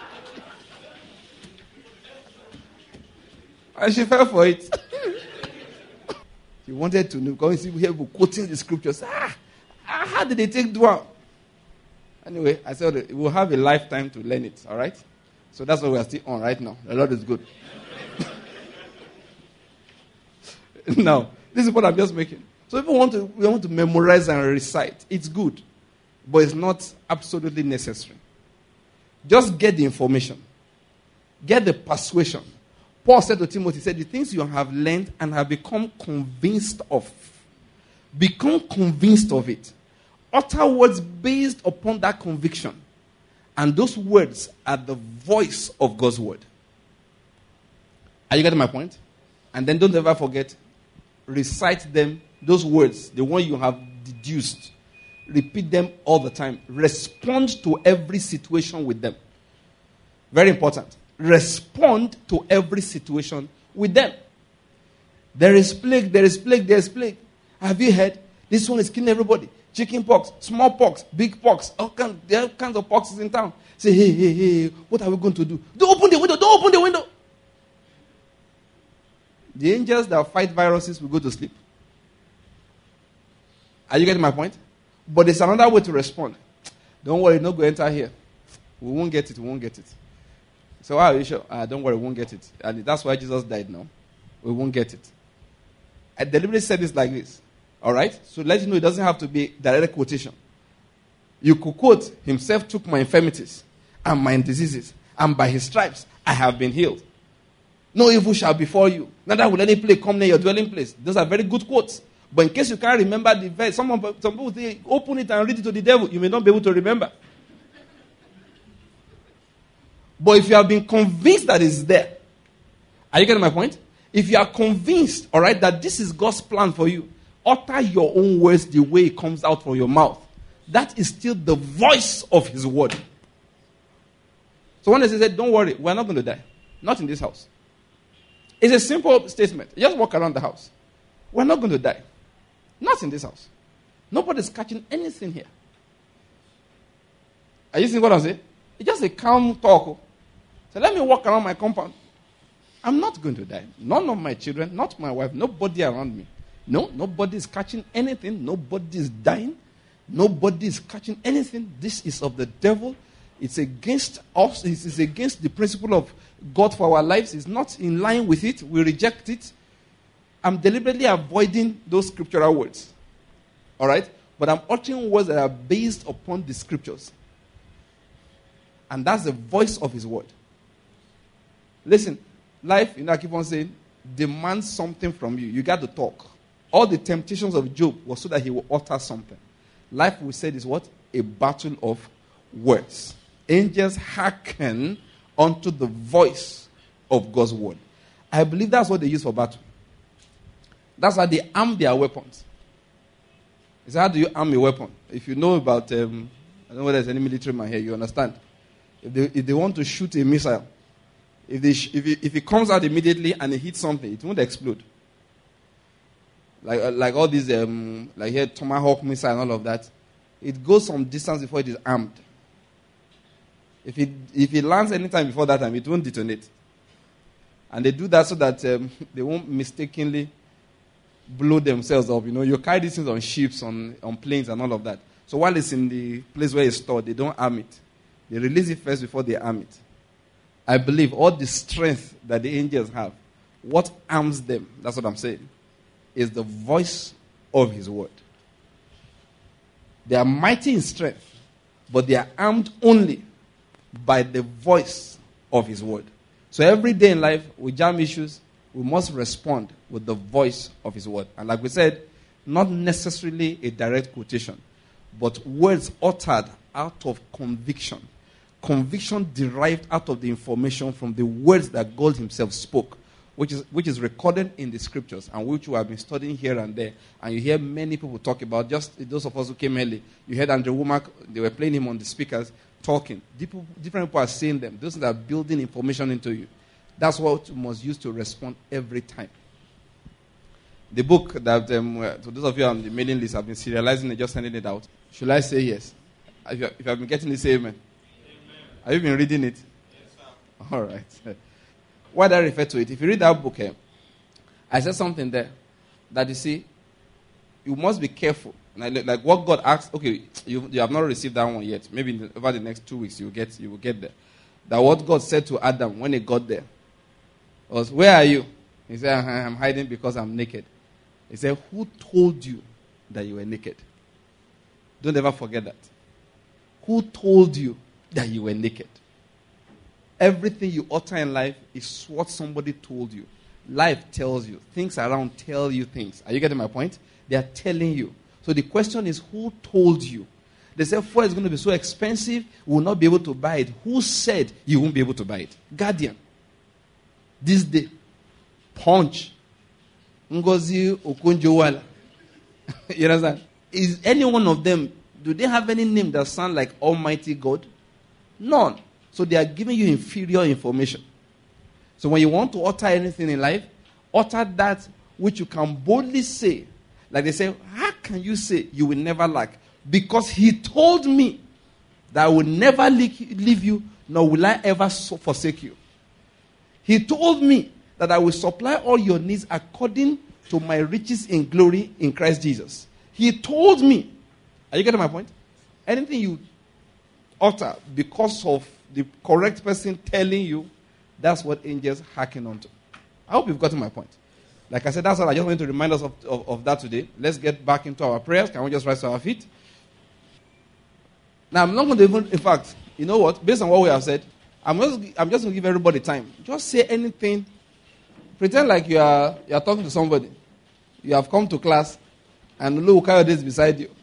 And she fell for it. She wanted to know, because you see people quoting the scriptures. Ah, ah, how did they take dua? Anyway, I said, we'll have a lifetime to learn it, all right? So that's what we are still on right now. The Lord is good. Now, this is what I'm just making. So if we want to, we want to memorize and recite, it's good. But it's not absolutely necessary. Just get the information. Get the persuasion. Paul said to Timothy, he said, the things you have learned and have become convinced of, become convinced of it. Utter words based upon that conviction. And those words are the voice of God's word. Are you getting my point? And then don't ever forget, recite them, those words, the one you have deduced. Repeat them all the time. Respond to every situation with them. Very important. Respond to every situation with them. There is plague, there is plague, there is plague. Have you heard? This one is killing everybody. Chicken pox, small pox, big pox, all kinds, there are all kinds of poxes in town. Say, hey, hey, hey, what are we going to do? Don't open the window, don't open the window. The angels that fight viruses will go to sleep. Are you getting my point? But there's another way to respond. Don't worry, no go enter here. We won't get it, we won't get it. So, why are you sure? Ah, don't worry, we won't get it. And that's why Jesus died now. We won't get it. I deliberately said this like this. All right? So let you know it doesn't have to be direct quotation. You could quote, himself took my infirmities and my diseases, and by his stripes I have been healed. No evil shall befall you. Neither will any plague come near your dwelling place. Those are very good quotes. But in case you can't remember the verse, some, of, some people say, open it and read it to the devil. You may not be able to remember. But if you have been convinced that it's there, are you getting my point? If you are convinced, all right, that this is God's plan for you, utter your own words the way it comes out from your mouth. That is still the voice of his word. So when they say, don't worry, we're not going to die. Not in this house. It's a simple statement. Just walk around the house. We're not going to die. Not in this house. Nobody's catching anything here. Are you seeing what I'm saying? It's just a calm talk. So let me walk around my compound. I'm not going to die. None of my children, not my wife, nobody around me. No, nobody is catching anything. Nobody is dying. Nobody is catching anything. This is of the devil. It's against us. It's against the principle of God for our lives. It's not in line with it. We reject it. I'm deliberately avoiding those scriptural words. All right? But I'm uttering words that are based upon the scriptures. And that's the voice of his word. Listen, life, you know, I keep on saying, demands something from you. You got to talk. All the temptations of Job was so that he will utter something. Life, we said, is what? A battle of words. Angels hearken unto the voice of God's word. I believe that's what they use for battle. That's how they arm their weapons. It's how do you arm a weapon? If you know about, um, I don't know whether there's any military man here, you understand. If they, if they want to shoot a missile, if, they sh- if, it, if it comes out immediately and it hits something, it won't explode. Like uh, like all these, um, like here, Tomahawk missile and all of that, it goes some distance before it is armed. If it if it lands anytime before that time, it won't detonate. And they do that so that um, they won't mistakenly blow themselves up. You know, you carry these things on ships, on, on planes and all of that. So while it's in the place where it's stored, they don't arm it. They release it first before they arm it. I believe all the strength that the angels have, what arms them, that's what I'm saying, is the voice of his word. They are mighty in strength, but they are armed only by the voice of his word. So every day in life, we jam issues, we must respond with the voice of his word. And like we said, not necessarily a direct quotation, but words uttered out of conviction. Conviction derived out of the information from the words that God himself spoke, which is which is recorded in the scriptures and which we have been studying here and there. And you hear many people talk about, just those of us who came early. You heard Andrew Womack, they were playing him on the speakers, talking. Different people are saying them. Those that are building information into you. That's what you must use to respond every time. The book that, um, to those of you on the mailing list, have been serializing and just sending it out. Should I say yes? If you have been getting this, say amen. Have you been reading it? Yes, sir. All right. Why do I refer to it? If you read that book, eh, I said something there that you see, you must be careful. Like, like what God asked, okay, you, you have not received that one yet. Maybe in the, over the next two weeks you will get you will get there. That what God said to Adam when he got there was, where are you? He said, I'm hiding because I'm naked. He said, who told you that you were naked? Don't ever forget that. Who told you that you were naked? Everything you utter in life is what somebody told you. Life tells you. Things around tell you things. Are you getting my point? They are telling you. So the question is, who told you? They said, fuel is going to be so expensive, we will not be able to buy it. Who said you won't be able to buy it? Guardian. This day. Punch. Ngozi Okonjo-Iweala. You understand? Is any one of them, do they have any name that sound like Almighty God? None. So they are giving you inferior information. So when you want to utter anything in life, utter that which you can boldly say. Like they say, how can you say you will never lack? Because he told me that I will never leave you, nor will I ever forsake you. He told me that I will supply all your needs according to my riches in glory in Christ Jesus. He told me. Are you getting my point? Anything you utter because of the correct person telling you, that's what angels hearken unto. I hope you've gotten my point. Like I said, that's all I just wanted to remind us of, of, of that today. Let's get back into our prayers. Can we just rise to our feet? Now, I'm not going to even, in fact, you know what? Based on what we have said, I'm just, I'm just going to give everybody time. Just say anything. Pretend like you are, you are talking to somebody. You have come to class And Olu Kayode is beside you.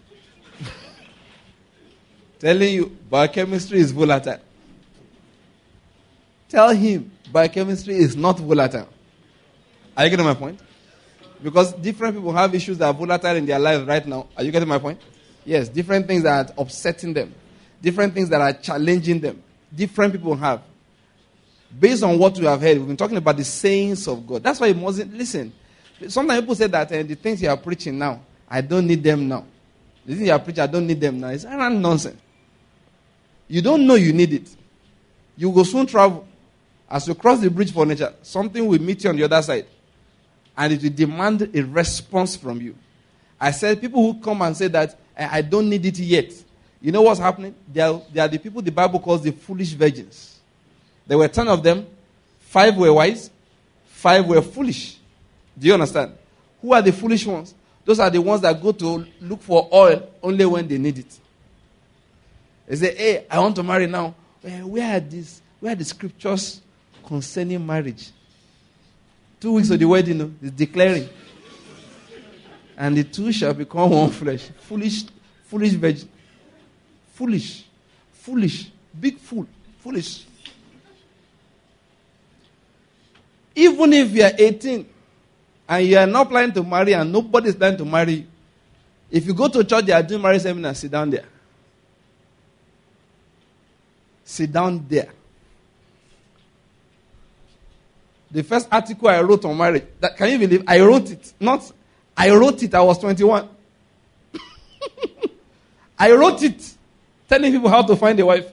Telling you biochemistry is volatile. Tell him biochemistry is not volatile. Are you getting my point? Because different people have issues that are volatile in their lives right now. Are you getting my point? Yes, different things that are upsetting them. Different things that are challenging them. Different people have. Based on what we have heard, we've been talking about the sayings of God. That's why you mustn't listen. Sometimes people say that uh, the things you are preaching now, I don't need them now. The things you are preaching, I don't need them now. It's around nonsense. You don't know you need it. You will soon travel. As you cross the bridge for nature, something will meet you on the other side. And it will demand a response from you. I said, people who come and say that, I don't need it yet. You know what's happening? They are, they are the people the Bible calls the foolish virgins. There were ten of them. Five were wise. Five were foolish. Do you understand? Who are the foolish ones? Those are the ones that go to look for oil only when they need it. They say, hey, I want to marry now. Well, where are these? Where are the scriptures concerning marriage? Two weeks of the wedding, you know, is declaring. And the two shall become one flesh. Foolish, foolish virgin. Foolish. Foolish. Big fool. Foolish. Even if you are eighteen and you are not planning to marry and nobody is planning to marry you, if you go to church, they are doing marriage seminar, sit down there. Sit down there. The first article I wrote on marriage, that, can you believe? I wrote it. Not, I wrote it, I was twenty-one. I wrote it, telling people how to find a wife.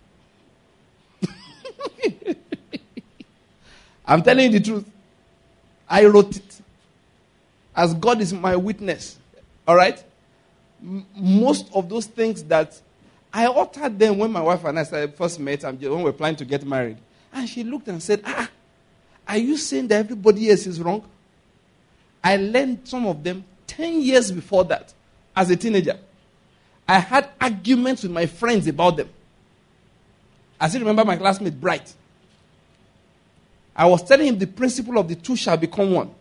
I'm telling you the truth. I wrote it. As God is my witness. All right? M- most of those things that I uttered them when my wife and I first met, when we were planning to get married. And she looked and said, ah, are you saying that everybody else is wrong? I learned some of them ten years before that as a teenager. I had arguments with my friends about them. I still remember my classmate, Bright. I was telling him the principle of the two shall become one.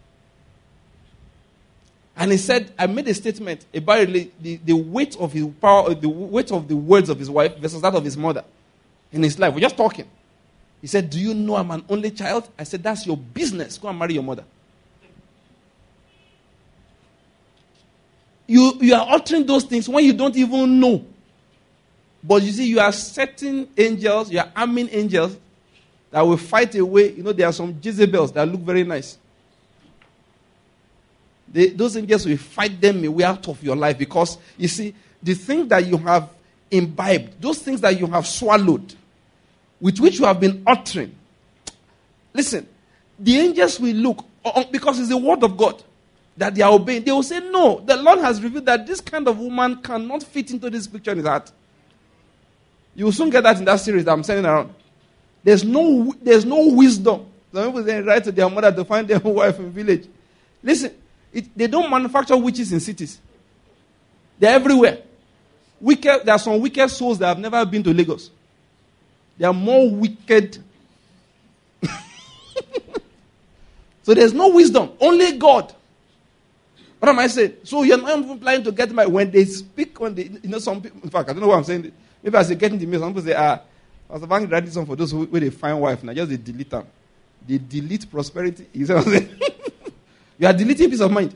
And he said, I made a statement about the, the, the weight of his power, the weight of the words of his wife versus that of his mother in his life. We're just talking. He said, do you know I'm an only child? I said, that's your business. Go and marry your mother. You, you are uttering those things when you don't even know. But you see, you are setting angels, you are arming angels that will fight away. You know, there are some Jezebels that look very nice. They, those angels will fight them away out of your life because, you see, the thing that you have imbibed, those things that you have swallowed, with which you have been uttering. Listen, the angels will look, because it's the word of God that they are obeying. They will say, no, the Lord has revealed that this kind of woman cannot fit into this picture in his heart. You will soon get that in that series that I'm sending around. There's no, there's no wisdom. Some people say, write to their mother to find their wife in village. Listen, it, they don't manufacture witches in cities. They're everywhere. Wicked, there are some wicked souls that have never been to Lagos. They are more wicked. So there's no wisdom. Only God. What am I saying? So you're not even planning to get married. When they speak, when they, you know, some people, in fact, I don't know what I'm saying. Maybe as they get in the mail, some people say, ah, Pastor Bank writing something for those who, where they find wife. Now just they delete them. They delete prosperity. You see what I'm saying? You are deleting peace of mind.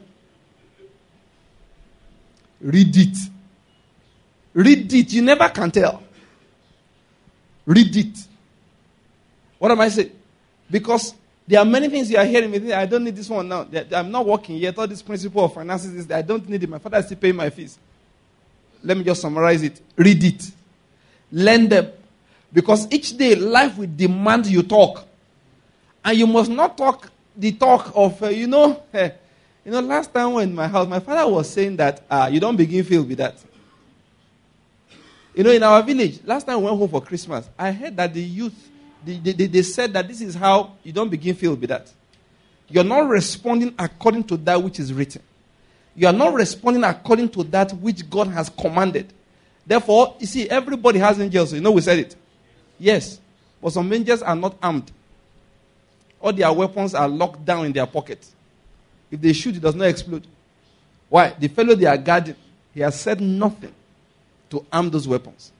Read it. Read it. You never can tell. Read it. What am I saying? Because there are many things you are hearing me. I don't need this one now. I'm not working yet. All this principle of finances is that I don't need it. My father is still paying my fees. Let me just summarize it. Read it. Learn them. Because each day life will demand you talk. And you must not talk the talk of, uh, you know, uh, you know, last time when in my house, my father was saying that uh, you don't begin feel with that. You know, in our village, last time we went home for Christmas, I heard that the youth, they, they, they said that this is how you don't begin feel with that. You're not responding according to that which is written. You are not responding according to that which God has commanded. Therefore, you see, everybody has angels. You know, we said it. Yes. But some angels are not armed. All their weapons are locked down in their pockets. If they shoot, it does not explode. Why? The fellow they are guarding, he has said nothing to arm those weapons.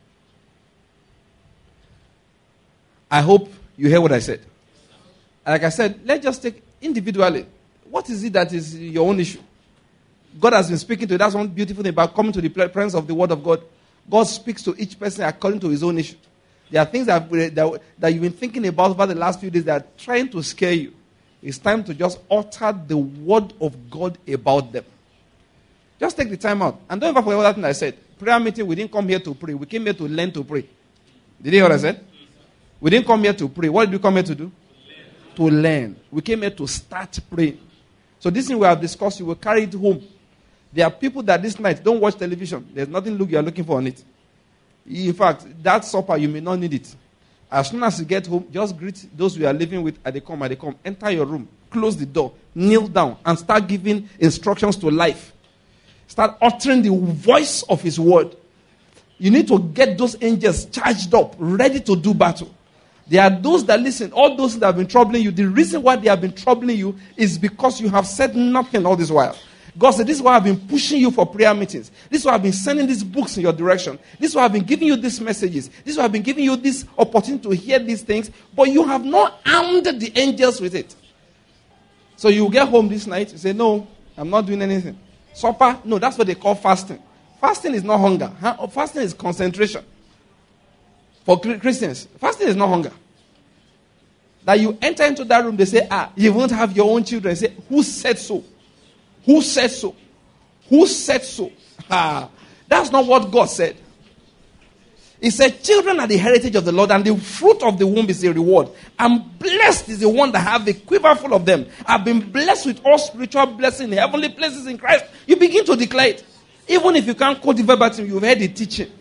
I hope you hear what I said. Like I said, let's just take individually. What is it that is your own issue? God has been speaking to you. That's one beautiful thing about coming to the presence of the Word of God. God speaks to each person according to his own issue. There are things that, that, that you've been thinking about over the last few days that are trying to scare you. It's time to just utter the Word of God about them. Just take the time out. And don't ever forget that thing I said. Prayer meeting, we didn't come here to pray. We came here to learn to pray. Did you hear what I said? We didn't come here to pray. What did we come here to do? To learn. To learn. We came here to start praying. So this thing we have discussed, you will carry it home. There are people that this night don't watch television. There's nothing look you are looking for on it. In fact, that supper, you may not need it. As soon as you get home, just greet those we are living with as they come, as they come. Enter your room, close the door, kneel down, and start giving instructions to life. Start uttering the voice of his word. You need to get those angels charged up, ready to do battle. There are those that listen, all those that have been troubling you. The reason why they have been troubling you is because you have said nothing all this while. God said, this is why I've been pushing you for prayer meetings. This is why I've been sending these books in your direction. This is why I've been giving you these messages. This is why I've been giving you this opportunity to hear these things. But you have not armed the angels with it. So you get home this night, you say, no, I'm not doing anything. Supper, no, that's what they call fasting. Fasting is not hunger. Fasting is concentration. For Christians, fasting is not hunger. That you enter into that room, they say, ah, you won't have your own children. Say, who said so? Who said so? Who said so? Ah, that's not what God said. He said, children are the heritage of the Lord, and the fruit of the womb is the reward. And blessed is the one that have a quiver full of them. I've been blessed with all spiritual blessings in heavenly places in Christ. You begin to declare it. Even if you can't quote the verbatim, you've heard the teaching.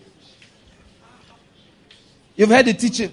You've heard the teaching.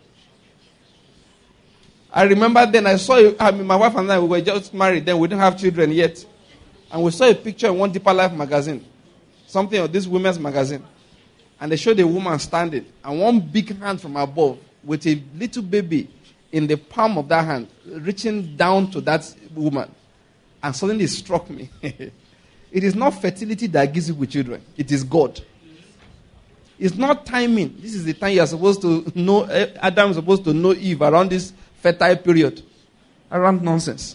I remember then I saw, I mean, my wife and I, we were just married then. We didn't have children yet. And we saw a picture in one Deeper Life magazine. Something of this women's magazine. And they showed a woman standing. And one big hand from above with a little baby in the palm of that hand, reaching down to that woman. And suddenly it struck me. It is not fertility that gives you with children. It is God. It's not timing. This is the time you are supposed to know, Adam is supposed to know Eve around this fertile period. Around nonsense.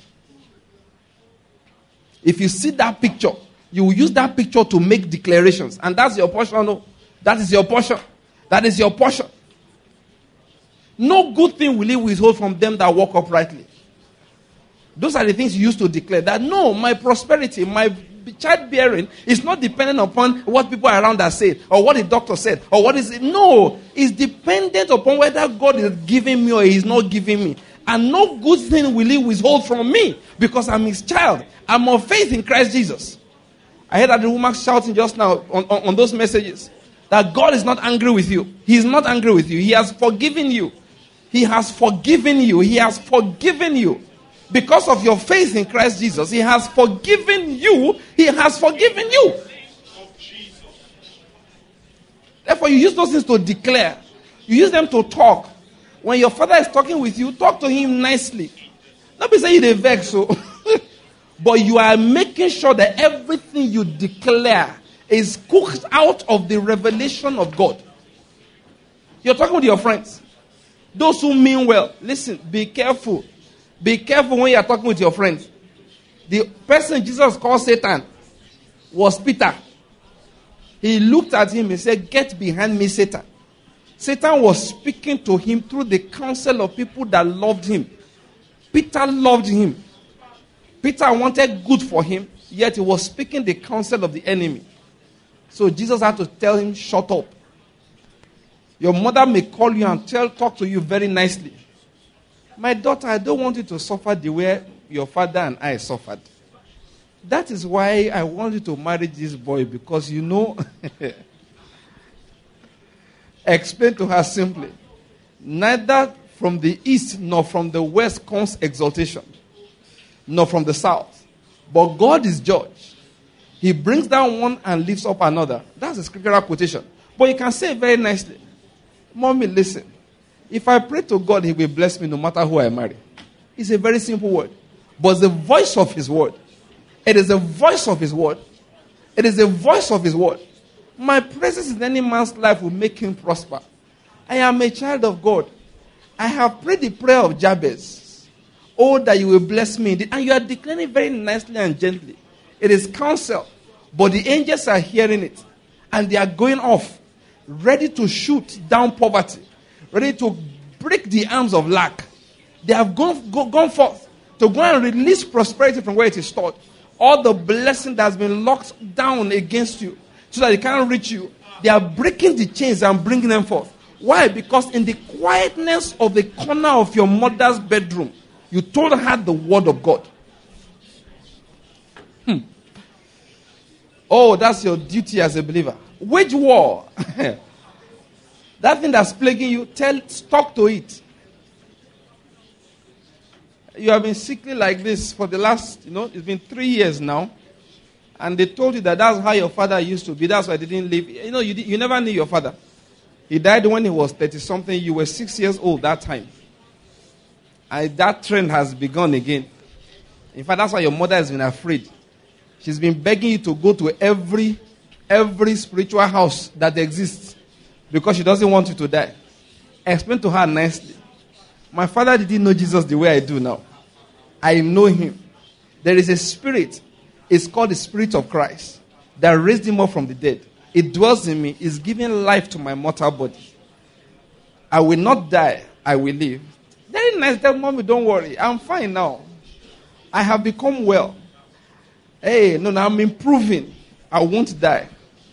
If you see that picture, you will use that picture to make declarations. And that's your portion. No, that is your portion. That is your portion. No good thing will he withhold from them that walk uprightly. Those are the things you used to declare. That no, my prosperity, my childbearing is not dependent upon what people around us said, or what the doctor said, or what is it. No, it's dependent upon whether God is giving me or he is not giving me. And no good thing will he withhold from me, because I'm his child. I'm of faith in Christ Jesus. I heard that the woman shouting just now on, on, on those messages that God is not angry with you. He is not angry with you. He has forgiven you. He has forgiven you. He has forgiven you. Because of your faith in Christ Jesus, he has forgiven you. He has forgiven you. Therefore, you use those things to declare. You use them to talk. When your father is talking with you, talk to him nicely. Don't be saying you vex, so. But you are making sure that everything you declare is cooked out of the revelation of God. You're talking with your friends. Those who mean well. Listen, be careful. Be careful when you are talking with your friends. The person Jesus called Satan was Peter. He looked at him and said, "Get behind me, Satan." Satan was speaking to him through the counsel of people that loved him. Peter loved him. Peter wanted good for him, yet he was speaking the counsel of the enemy. So Jesus had to tell him, shut up. Your mother may call you and tell, talk to you very nicely. My daughter, I don't want you to suffer the way your father and I suffered. That is why I want you to marry this boy, because you know... Explain to her simply. Neither from the east nor from the west comes exaltation, nor from the south. But God is judge. He brings down one and lifts up another. That's a scriptural quotation. But you can say it very nicely. Mommy, listen. If I pray to God, he will bless me no matter who I marry. It's a very simple word. But the voice of his word. It is the voice of his word It is the voice of his word. My presence in any man's life will make him prosper. I am a child of God. I have prayed the prayer of Jabez. Oh, that you will bless me. And you are declaring very nicely and gently. It is counsel. But the angels are hearing it. And they are going off, ready to shoot down poverty, ready to break the arms of lack. They have gone, go, gone forth to go and release prosperity from where it is stored. All the blessing that has been locked down against you so that it can't reach you, they are breaking the chains and bringing them forth. Why? Because in the quietness of the corner of your mother's bedroom, you told her the word of God. Hmm. Oh, that's your duty as a believer. Wage war. That thing that's plaguing you, tell, talk to it. You have been sickly like this for the last, you know, it's been three years now. And they told you that that's how your father used to be. That's why I didn't live. You know, you, you never knew your father. He died when he was thirty-something. You were six years old that time. And that trend has begun again. In fact, that's why your mother has been afraid. She's been begging you to go to every, every spiritual house that exists because she doesn't want you to die. Explain to her nicely. My father didn't know Jesus the way I do now. I know him. There is a spirit. It's called the Spirit of Christ that raised him up from the dead. It dwells in me. It's giving life to my mortal body. I will not die. I will live. Very nice. Tell mommy, don't worry. I'm fine now. I have become well. Hey, no, no, I'm improving. I won't die.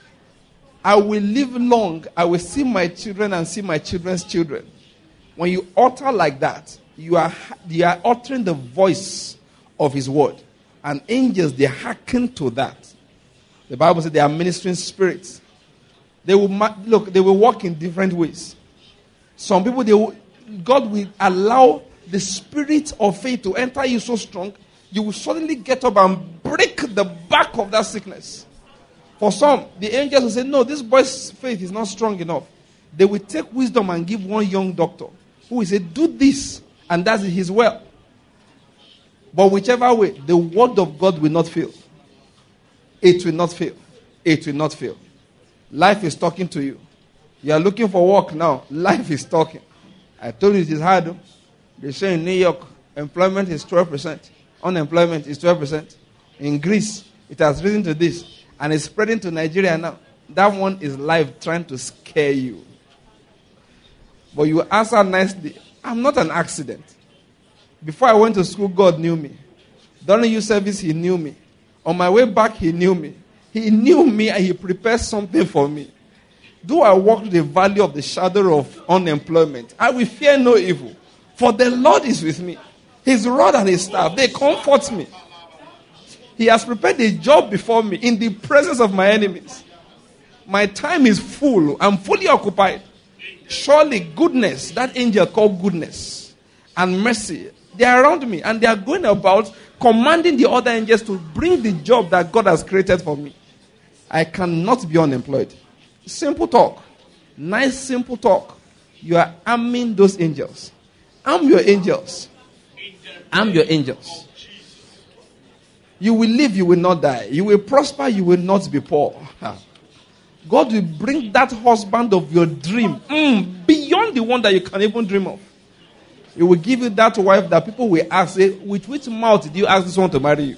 I will live long. I will see my children and see my children's children. When you utter like that, you are, you are uttering the voice of his word. And angels, they hearken to that. The Bible says they are ministering spirits. They will, look, they will walk in different ways. Some people, they will, God will allow the spirit of faith to enter you so strong, you will suddenly get up and break the back of that sickness. For some, the angels will say, no, this boy's faith is not strong enough. They will take wisdom and give one young doctor who will say, do this, and that's his well. But whichever way, the word of God will not fail. It will not fail. It will not fail. Life is talking to you. You are looking for work now. Life is talking. I told you it is hard. They say in New York, employment is twelve percent. Unemployment is twelve percent. In Greece, it has risen to this. And it's spreading to Nigeria now. That one is life trying to scare you. But you answer nicely, I'm not an accident. Before I went to school, God knew me. During youth service, he knew me. On my way back, he knew me. He knew me and he prepared something for me. Though I walk through the valley of the shadow of unemployment, I will fear no evil. For the Lord is with me. His rod and his staff, they comfort me. He has prepared a job before me in the presence of my enemies. My time is full. I'm fully occupied. Surely goodness, that angel called goodness, and mercy, they are around me. And they are going about commanding the other angels to bring the job that God has created for me. I cannot be unemployed. Simple talk. Nice, simple talk. You are arming those angels. Arm your angels. Arm your angels. You will live, you will not die. You will prosper, you will not be poor. God will bring that husband of your dream mm, beyond the one that you can even dream of. He will give you that wife that people will ask, say, with which mouth did you ask this one to marry you?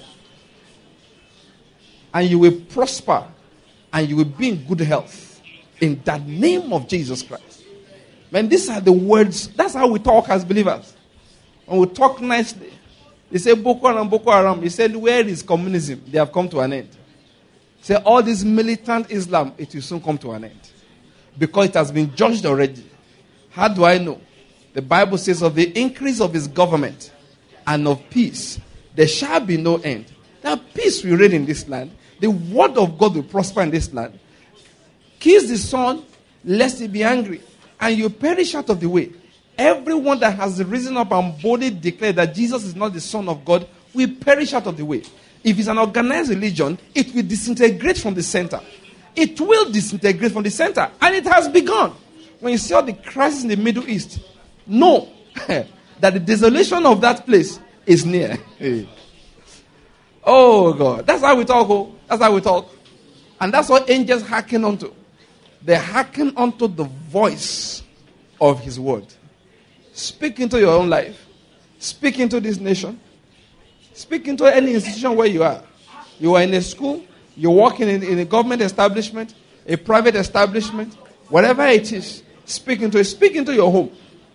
And you will prosper and you will be in good health in the name of Jesus Christ. Man, these are the words. That's how we talk as believers. When we talk nicely, they say Boko Haram, Boko Haram. He said, where is communism? They have come to an end. Say all this militant Islam, it will soon come to an end. Because it has been judged already. How do I know? The Bible says of the increase of his government and of peace, there shall be no end. That peace will reign in this land. The word of God will prosper in this land. Kiss the Son, lest he be angry, and you perish out of the way. Everyone that has risen up and boldly declared that Jesus is not the Son of God will perish out of the way. If it's an organized religion, it will disintegrate from the center. It will disintegrate from the center. And it has begun. When you see all the crisis in the Middle East, know that the desolation of that place is near. Oh, God. That's how we talk. Oh. That's how we talk. And that's what angels hearken unto. They hearken unto the voice of his word. Speak into your own life. Speak into this nation. Speak into any institution where you are. You are in a school. You're working in, in a government establishment, a private establishment, whatever it is. Speak into it. Speak into your home.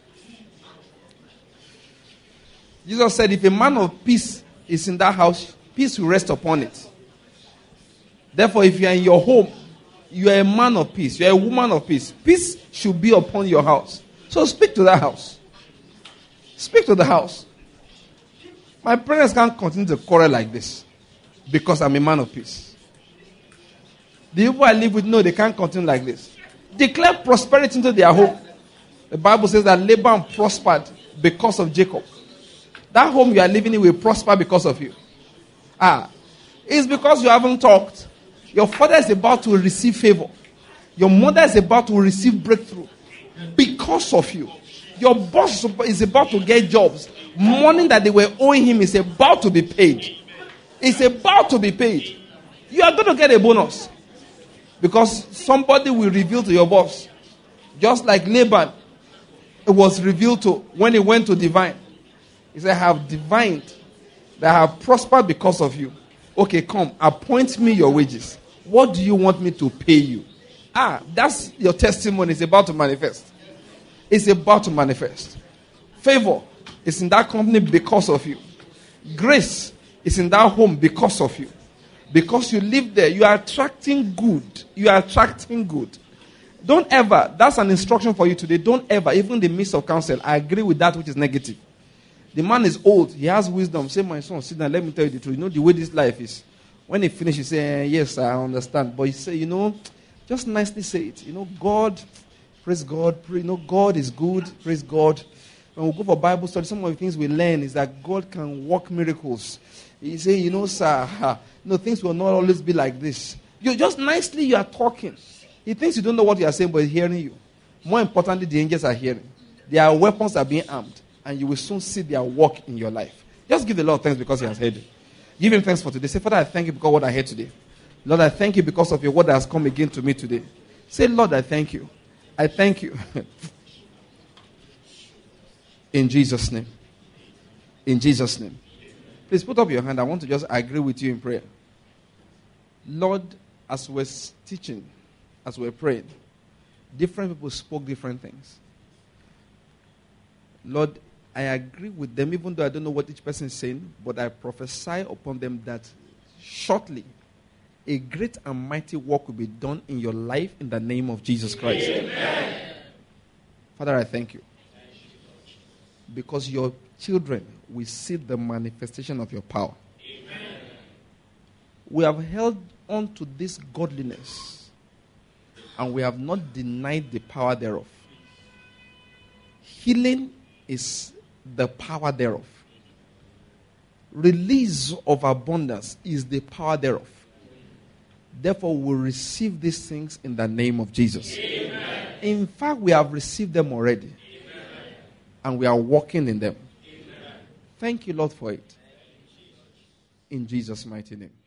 Jesus said, if a man of peace is in that house, peace will rest upon it. Therefore, if you are in your home, you are a man of peace. You are a woman of peace. Peace should be upon your house. So speak to that house. Speak to the house. My parents can't continue to quarrel like this because I'm a man of peace. The people I live with know they can't continue like this. Declare prosperity into their home. The Bible says that Laban prospered because of Jacob. That home you are living in will prosper because of you. Ah, it's because you haven't talked. Your father is about to receive favor. Your mother is about to receive breakthrough because of you. Your boss is about to get jobs. Money that they were owing him is about to be paid. It's about to be paid. You are going to get a bonus. Because somebody will reveal to your boss. Just like Laban, it was revealed to when he went to divine. He said, I have divined that I have prospered because of you. Okay, come, appoint me your wages. What do you want me to pay you? Ah, that's your testimony. It's about to manifest. It's about to manifest. Favor is in that company because of you. Grace is in that home because of you. Because you live there, you are attracting good. You are attracting good. Don't ever, that's an instruction for you today. Don't ever, even in the midst of counsel, I agree with that which is negative. The man is old. He has wisdom. Say, my son, sit down. Let me tell you the truth. You know the way this life is. When he finishes, he say, yes, I understand. But he say, you know, just nicely say it. You know, God, praise God. Pray, you know, God is good. Praise God. When we go for Bible study, some of the things we learn is that God can work miracles. He say, you know, sir, you know, things will not always be like this. You just nicely, you are talking. He thinks you don't know what you are saying, but he's hearing you. More importantly, the angels are hearing. Their weapons are being armed. And you will soon see their work in your life. Just give the Lord thanks because he has heard you. Give him thanks for today. Say, Father, I thank you because of what I heard today. Lord, I thank you because of your word that has come again to me today. Say, Lord, I thank you. I thank you. In Jesus' name. In Jesus' name. Please put up your hand. I want to just agree with you in prayer. Lord, as we're teaching, as we're praying, different people spoke different things. Lord, I agree with them, even though I don't know what each person is saying, but I prophesy upon them that shortly a great and mighty work will be done in your life in the name of Jesus Christ. Amen. Father, I thank you. Because your children will see the manifestation of your power. Amen. We have held on to this godliness and we have not denied the power thereof. Healing is the power thereof. Release of abundance is the power thereof. Therefore, we will receive these things in the name of Jesus. Amen. In fact, we have received them already. Amen. And we are walking in them. Amen. Thank you, Lord, for it. In Jesus' mighty name.